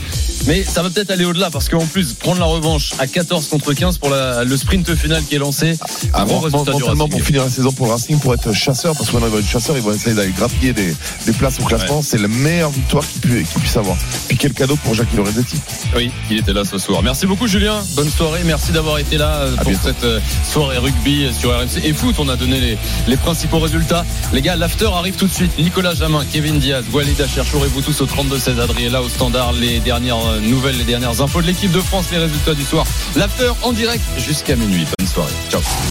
Mais ça va peut-être aller au-delà parce qu'en plus, prendre la revanche à quatorze contre quinze pour la, le sprint final qui est lancé. Ah, gros bon, résultat du mentalement Racing. pour finir la saison pour le Racing, pour être chasseur, parce que maintenant ils vont être chasseurs, ils vont essayer d'aller grappiller des, des places au classement. Ouais. C'est la meilleure victoire qu'ils puissent, qu'ils puissent avoir. Puis quel cadeau pour Jackie Lorenzetti. Oui, il était là ce soir. Merci beaucoup Julien, bonne soirée, merci d'avoir été là pour bientôt. Cette soirée rugby sur R M C et foot. On a donné les, les principaux résultats. Les gars, l'after arrive tout de suite. Nicolas Jamin, Kevin Diaz, Walida Cherchour et vous tous au trente-deux seize. Adriella au standard, les dernières nouvelles, les dernières infos de l'équipe de France, les résultats du soir. L'after en direct jusqu'à minuit. Bonne soirée. Ciao.